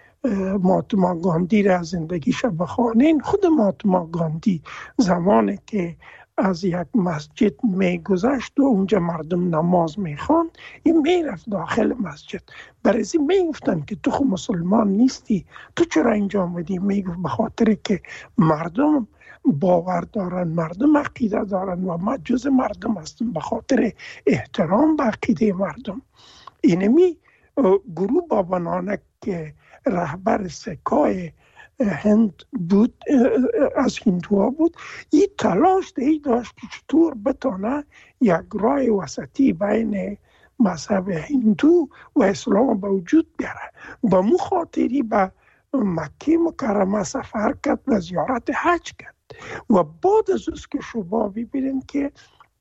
مهاتما گاندی را زندگیش بخوانین، خود مهاتما گاندی زمانی که از یک مسجد میگذشت و اونجا مردم نماز میخوان، این میرفت داخل مسجد، برای میگفتن که تو خود مسلمان نیستی، تو چرا اینجا آمدی؟ میگفت به خاطر که مردم باور دارن، مردم عقیده دارن و ما جز مردم هستم، به خاطر احترام به عقیده مردم. اینمی گروه بابا نانک که رهبر سکای هند بود، از هندوها بود، این تلاش داشت که چطور بتانه یک راه وسطی بین مذهب هندو و اسلام به وجود بیاره. با مو خاطری به مکه مکرمه سفر کرد و زیارت حج کرد و بعد از اوست که شما ببینید که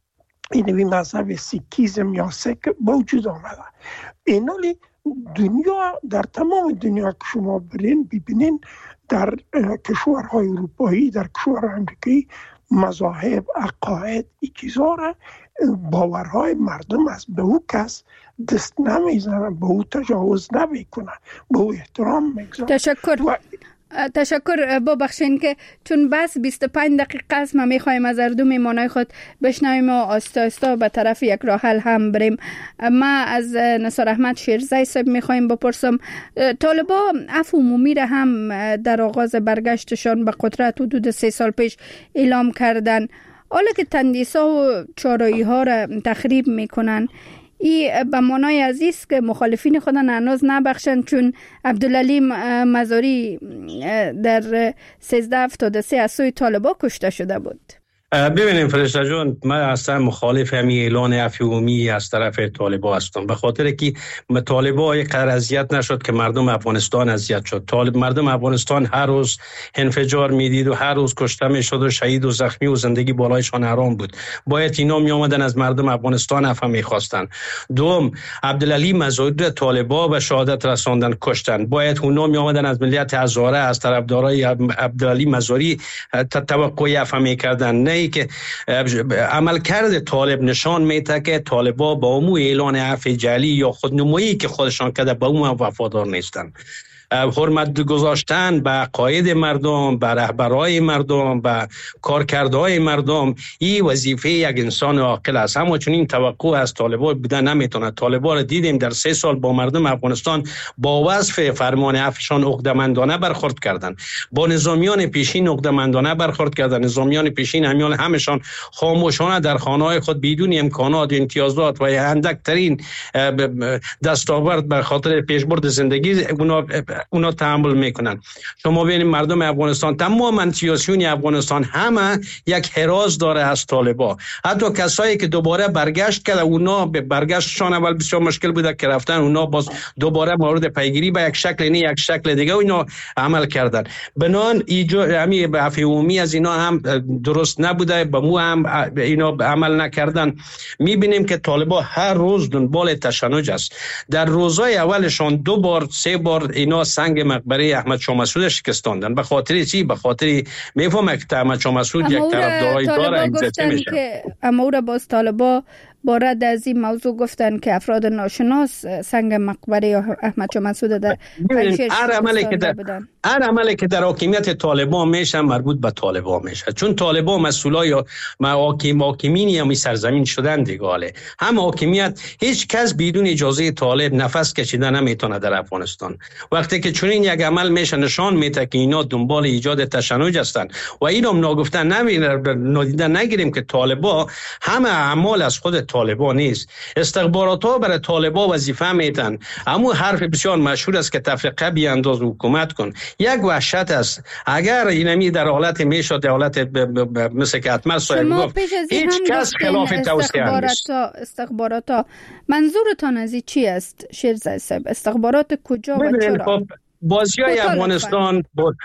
این مذهب سیکیزم یا سک به وجود آمده. اینالی دنیا، در تمام دنیا که شما برین ببینین، در کشورهای اروپایی، در کشورهای امریکایی، مذاهب، عقاید، این چیزها را باورهای مردم است. به او کس دست نمیزنه، به او تجاوز نمیکنه، به او احترام میگذاره. تشکر. ببخشین که چون بس 25 دقیقه است، ما میخوایم از اردو میمانای خود بشنویم و آستا به طرف یک راه حل هم بریم. ما از نثار احمد شیرزی صاحب میخوایم بپرسم، طالبا عفو عمومی را هم در آغاز برگشتشان به قدرت حدود 3 سال پیش اعلام کردن، حالا که تندیسا و چارایی ها را تخریب میکنن، این به معنای عزیز که مخالفین خودن هنوز نبخشن، چون عبدالعلی مزاری در 1373 از سوی طالبا کشته شده بود. ببینیم فرشته جون، من اصلا مخالف همین اعلان عفو عمومی از طرف طالبا هستم، به خاطر که طالبا یک قدر اذیت نشد که مردم افغانستان اذیت شد. مردم افغانستان هر روز انفجار میدید و هر روز کشته میشد و شهید و زخمی و زندگی بالایشان حرام بود. باید اینا می آمدن از مردم افغانستان عفو میخواستن. دوم، عبدالعلی مزاری طالبا به شهادت رساندن، کشتن. باید اونا می آمدن از ملیت هزاره، از طرفدارای عبدالعلی مزاری توقع عفو میکردن. نه که عملکرد طالب نشان میده که طالبا با امو اعلان عفو جعلی یا خودنمایی که خودشان کرده با امو وفادار نیستن. حرمت گذاشتن به عقاید مردم، به رهبرای مردم، به کارکردهای مردم، این وظیفه یک انسان عاقل است. اما چون این توقع از طالبان بوده نمیتونه. طالبان را دیدیم در 3 سال با مردم افغانستان با وصف فرمان عفوشان عقده‌مندانه برخورد کردند، با نظامیان پیشین عقده‌مندانه برخورد کردند. نظامیان پیشین همشان خاموشانه در خانه‌های خود بدون امکانات و امتیازات و اندکترین دستاورد به خاطر پیشبرد زندگی اونا تحمل میکنن. شما ببینید مردم افغانستان، تمام سیاسیون افغانستان همه یک حراس داره از طالبان. حتی کسایی که دوباره برگشت کردن، اونا به برگشتشان اول بسیار مشکل بوده که رفتن، اونا باز دوباره مورد پیگیری به یک شکل نه یک شکل دیگه اینا عمل کردن. بنان همی به عفو عمومی از اینا هم درست نبوده، به مو هم اینا عمل نکردن. میبینیم که طالبان هر روز دنبال تشنج است. در روزهای اولشان 2 بار 3 بار اینا سنگ مقبره احمد شاه مسعود شکستاندن. به خاطر چی؟ به خاطر میفهمه که احمد شاه مسعود یک طرفدارای داره اگزیته میشه. اما او را باز طالبان بارد از این موضوع گفتن که افراد ناشناس سنگ مقبره احمد شاه مسعود در پنجشیر هر عملی که در حاکمیت طالبان میشه مربوط به طالبان میشه، چون طالبان مسئولای یا حاکمین یا سرزمین شدن دیگه. هم حاکمیت هیچ کس بدون اجازه طالب نفس کشیدن نمیتونه در افغانستان. وقتی که چنین یک عمل میشه نشان میده که اینا دنبال ایجاد تشنج هستن و اینم ناگفتن نادیده نگیریم که طالبان همه اعمال از خود طالبان نیست. استخبارات ها برای طالبان وظیفه میدن. اما حرف بسیار مشهور است که تفرقه بیانداز حکومت کن. یک وحشت است. اگر اینمی در حالت میشد حالت مثل که اتمر صاحب گفت هیچ کس خلاف توصیه نیست. استخبارات منظورتان از چی است شیرزای صاحب؟ استخبارات کجا و چرا؟ بازیای افغانستان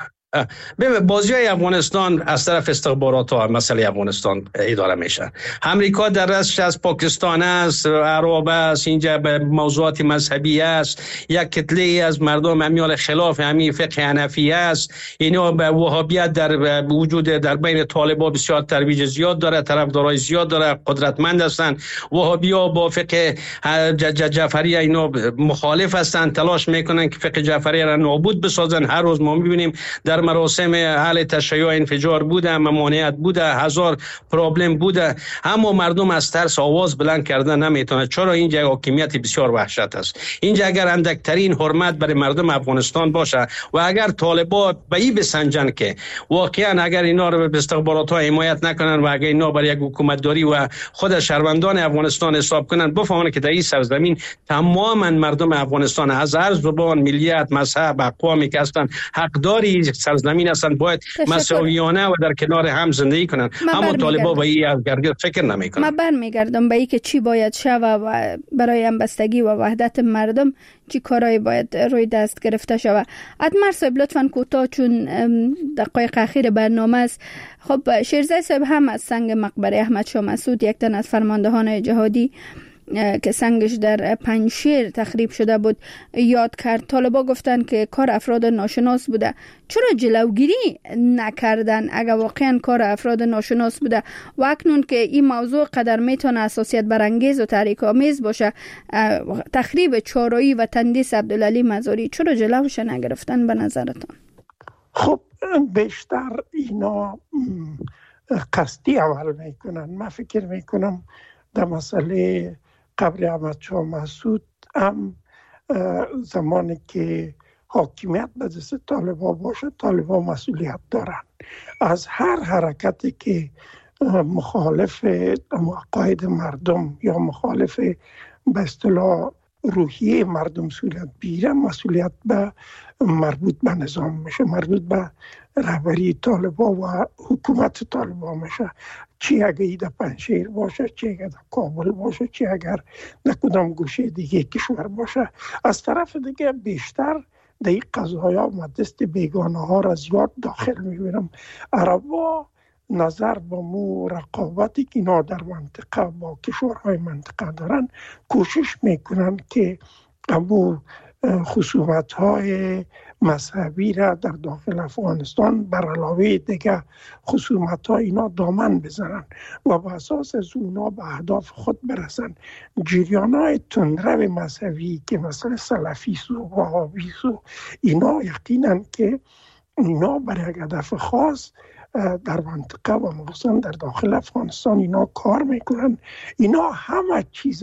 بازیای افغانستان از طرف استخبارات ها مسئله افغانستان اداره میشه. امریکا در رأسش از پاکستان است، عرب است، اینجا به موضوعات مذهبی است، یک کتله از مردم امیال خلاف همین فقه حنفی است. اینا به وهابیت در وجود در بین طالبان بسیار ترویج زیاد داره، طرفدارای زیاد داره، قدرتمند هستند. وهابیا با فقه جعفری اینا مخالف هستند، تلاش میکنن که فقه جعفری را نابود بسازن. هر روز ما میبینیم در مراسم اهل تشیع انفجار بوده، ممانعت بوده، هزار پرابلم بوده، اما مردم از ترس آواز بلند کردن نمیتونه. چرا؟ اینجا حاکمیت بسیار وحشت است. اینجا اگر اندکترین حرمت برای مردم افغانستان باشه و اگر طالبان به این بسنجن که واقعا اگر اینا رو به استخبارات ها حمایت نکنن و اگر اینا برای یک حکومت داری و خود شهروندان افغانستان حساب کنن، بفهمن که در این سرزمین تماما مردم افغانستان از هر زبان، ملیت، مذهب، اقوامی که هستن حقداری سرزمین هستن، باید مساویانه و در کنار هم زندگی کنن. اما طالبان به این از گرد فکر نمیکنن. من برمیگردم به این که چی باید شوه و برای همبستگی و وحدت مردم چی کارایی باید روی دست گرفته شوه. اتمر صاحب لطفاً کوتاه، چون دقایق اخیر برنامه است. خب شیرزای صاحب هم از سنگ مقبره احمد شاه مسعود، یک تن از فرماندهان جهادی که سنگش در پنجشیر تخریب شده بود، یاد کرد. طالبا گفتن که کار افراد ناشناس بوده. چرا جلوگیری نکردن اگر واقعا کار افراد ناشناس بوده؟ و اکنون که این موضوع قدر میتونه حساسیت برانگیز و تحریک آمیز باشه، تخریب چهاررایی و تندیس عبدالعلی مزاری، چرا جلوش نگرفتن به نظرتان؟ خب بیشتر اینا قصدی عمل میکنن. من فکر میکنم در مسئله قبر احمد شاه مسعود هم زمانی که حاکمیت به دست طالبان باشه، طالبان مسئولیت دارن. از هر حرکتی که مخالف عقاید مردم یا مخالف به اصطلاح روحیه مردم صورت بگیره، مسئولیت به مربوط به نظام میشه، مربوط به رهبری طالبان و حکومت طالبان میشه. چی اگر در پنجشیر باشه، چی اگر در کابل باشه، چی اگر در کدام گوشه دیگه کشور باشه. از طرف دیگه بیشتر در این قضایا و دست بیگانه ها را زیاد داخل میبینم. عربا نظر به مو رقابتی که اینا در منطقه با کشورهای منطقه دارن، کوشش میکنن که امو خصومت‌های مذهبی را در داخل افغانستان بر علاوه دیگه خصومت‌ها اینا دامن بزنن و با اساس از اونا به اهداف خود برسن. جریان‌های تندرو مذهبی که مثل سلفیست و وهابیست و اینا یقینا که اینا برای یک هدف خاص در منطقه و مخصوصا در داخل افغانستان اینا کار میکنن. اینا همه چیز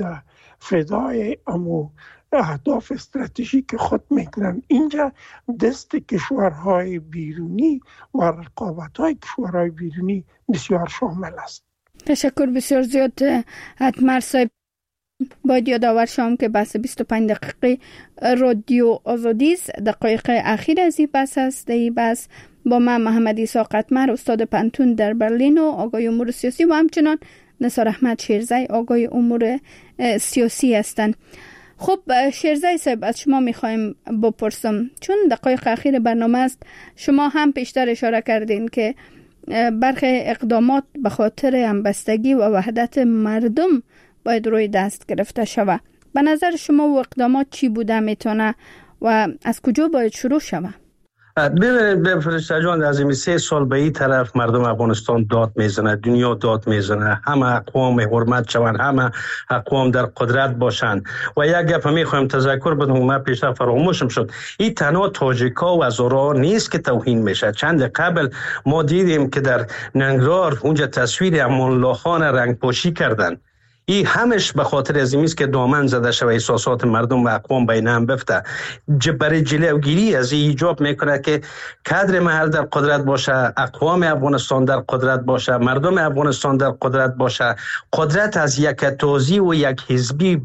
فدای امو اهداف استراتژیک خود میکنن. اینجا دست کشورهای بیرونی و رقابت‌های کشورهای بیرونی بسیار شامل است. تشکر بسیار زیاد اتمر صاحب. باید یادآور شوم که بحث 25 دقیقه رادیو آزادی است. دقایق اخیر از این بحث است. این بحث با من محمد عیسی قطمر، استاد پنتون در برلین و آقای امور سیاسی و همچنان نثار احمد شیرزی آقای امور سیاسی هستند. خب شیرزی صاحب، از شما میخوایم بپرسم، چون دقایق اخیر برنامه است، شما هم پیشتر اشاره کردین که برخی اقدامات به خاطر همبستگی و وحدت مردم باید روی دست گرفته شود. به نظر شما و اقدامات چی بوده میتونه و از کجا باید شروع شود؟ ببینید فرشته جان، از این 3 سال به این طرف مردم افغانستان داد میزنه، دنیا داد میزنه، همه اقوام حرمت شوند، همه اقوام در قدرت باشند. و یک گپ میخوایم تذکر بدم، من پیشتر فراموشم شد، این تنها تاجیکا و هزارا نیست که توهین میشه. چند قبل ما دیدیم که در ننگرهار اونجا تصویر امان الله خان رنگ پوشی کردن. این همش به خاطر از این است که دامن زده شده و احساسات مردم و اقوام بین هم بفته. برای جلوگیری از این ایجاب میکنه که کادر محل در قدرت باشه، اقوام افغانستان در قدرت باشه، مردم افغانستان در قدرت باشه، قدرت از یک توزیع و یک حزبی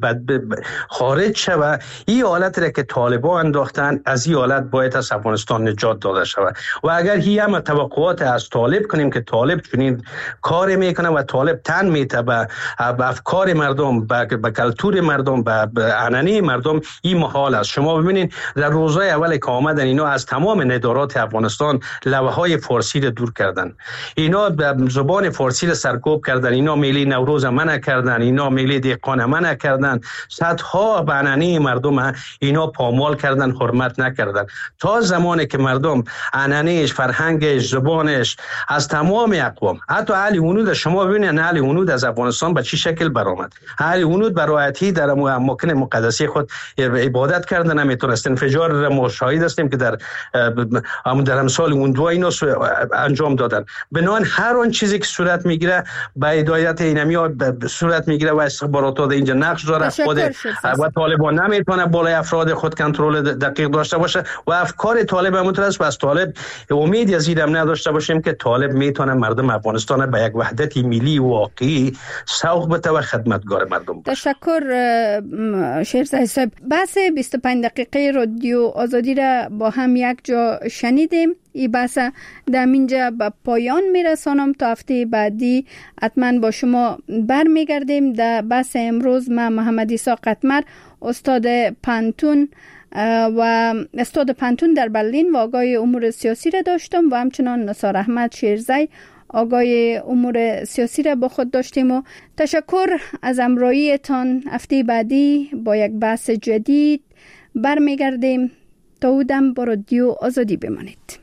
خارج شود. این حالت را که طالبان انداختن، از این حالت باید از افغانستان نجات داده شود. و اگر هی هم توقعات از طالب کنیم که طالب چنین کار میکنه و طالب تن میته به کار مردم، به کلتور مردم، به عنعنه مردم، این محال است. شما ببینید در روزهای اول که آمدن اینا از تمام ندارات افغانستان لوحه های فارسی را دور کردن، اینا به زبان فارسی را سرکوب کردن، اینا ملی نوروز منع کردن، اینا ملی دهقان منع کردن، صدها به عنعنه مردم اینا پامال کردن، حرمت نکردن. تا زمانی که مردم عنعنهش، فرهنگش، زبانش از تمام اقوام، حتی اهل هنود، شما ببینید اهل هنود از افغانستان به چه شکل برآمد. اهل هنود برایتی در اماکن مقدسی خود عبادت کردن، نمیتونستن. انفجار را ما شاهد هستیم که در امثال اون دو اینا انجام دادن. بنابراین هر آن چیزی که صورت میگیره به هدایت اینمیا صورت میگیره و استخبارات اینجا نقش داره. خود و طالبان نمیتونه بالای افراد خود کنترل دقیق داشته باشه و افکار طالب همونطور است. و از طالب امید از این نداشته باشیم که طالب میتونه مردم افغانستان به یک وحدت ملی واقعی سوق بده و خدمتگار مردم باشه. تشکر شیرزی صاحب. بحث 25 دقیقه رادیو آزادی را با هم یک جا شنیدیم. این بحث در اینجا به پایان میرسانم. تا هفته بعدی حتما با شما برمیگردیم. در بحث امروز من محمد عیسی قطمر، استاد پنتون و استاد پنتون در برلین و آقای امور سیاسی را داشتم و همچنان نثار احمد شیرزی آقای امور سیاسی را با خود داشتیم. و تشکر از همراهیتان. هفته بعدی با یک بحث جدید برمیگردیم. تا اودم با رادیو آزادی بمانید.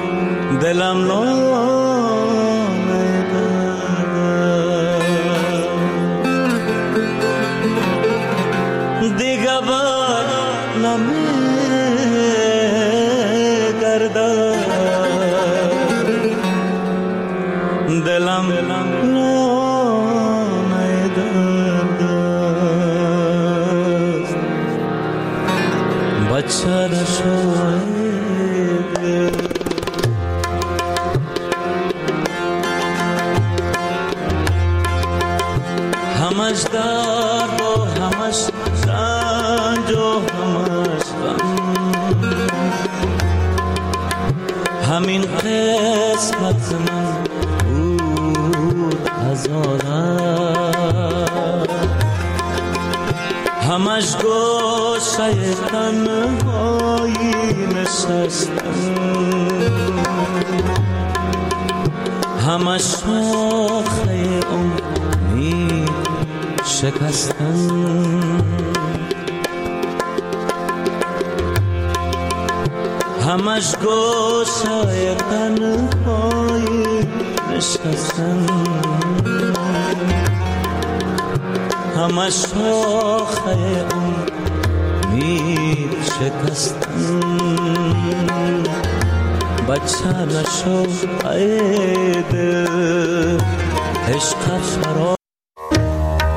دلم نامه همش درد و همش رنج و همش غم، همین قسمت من بود هزارم، همش گوشه تنهایی نشستم، همش شاخه امید شکستم، همش گوشه تنهایی نشستم، همش شاخه امید شکستم. بچه نشو ای دل عشق فرا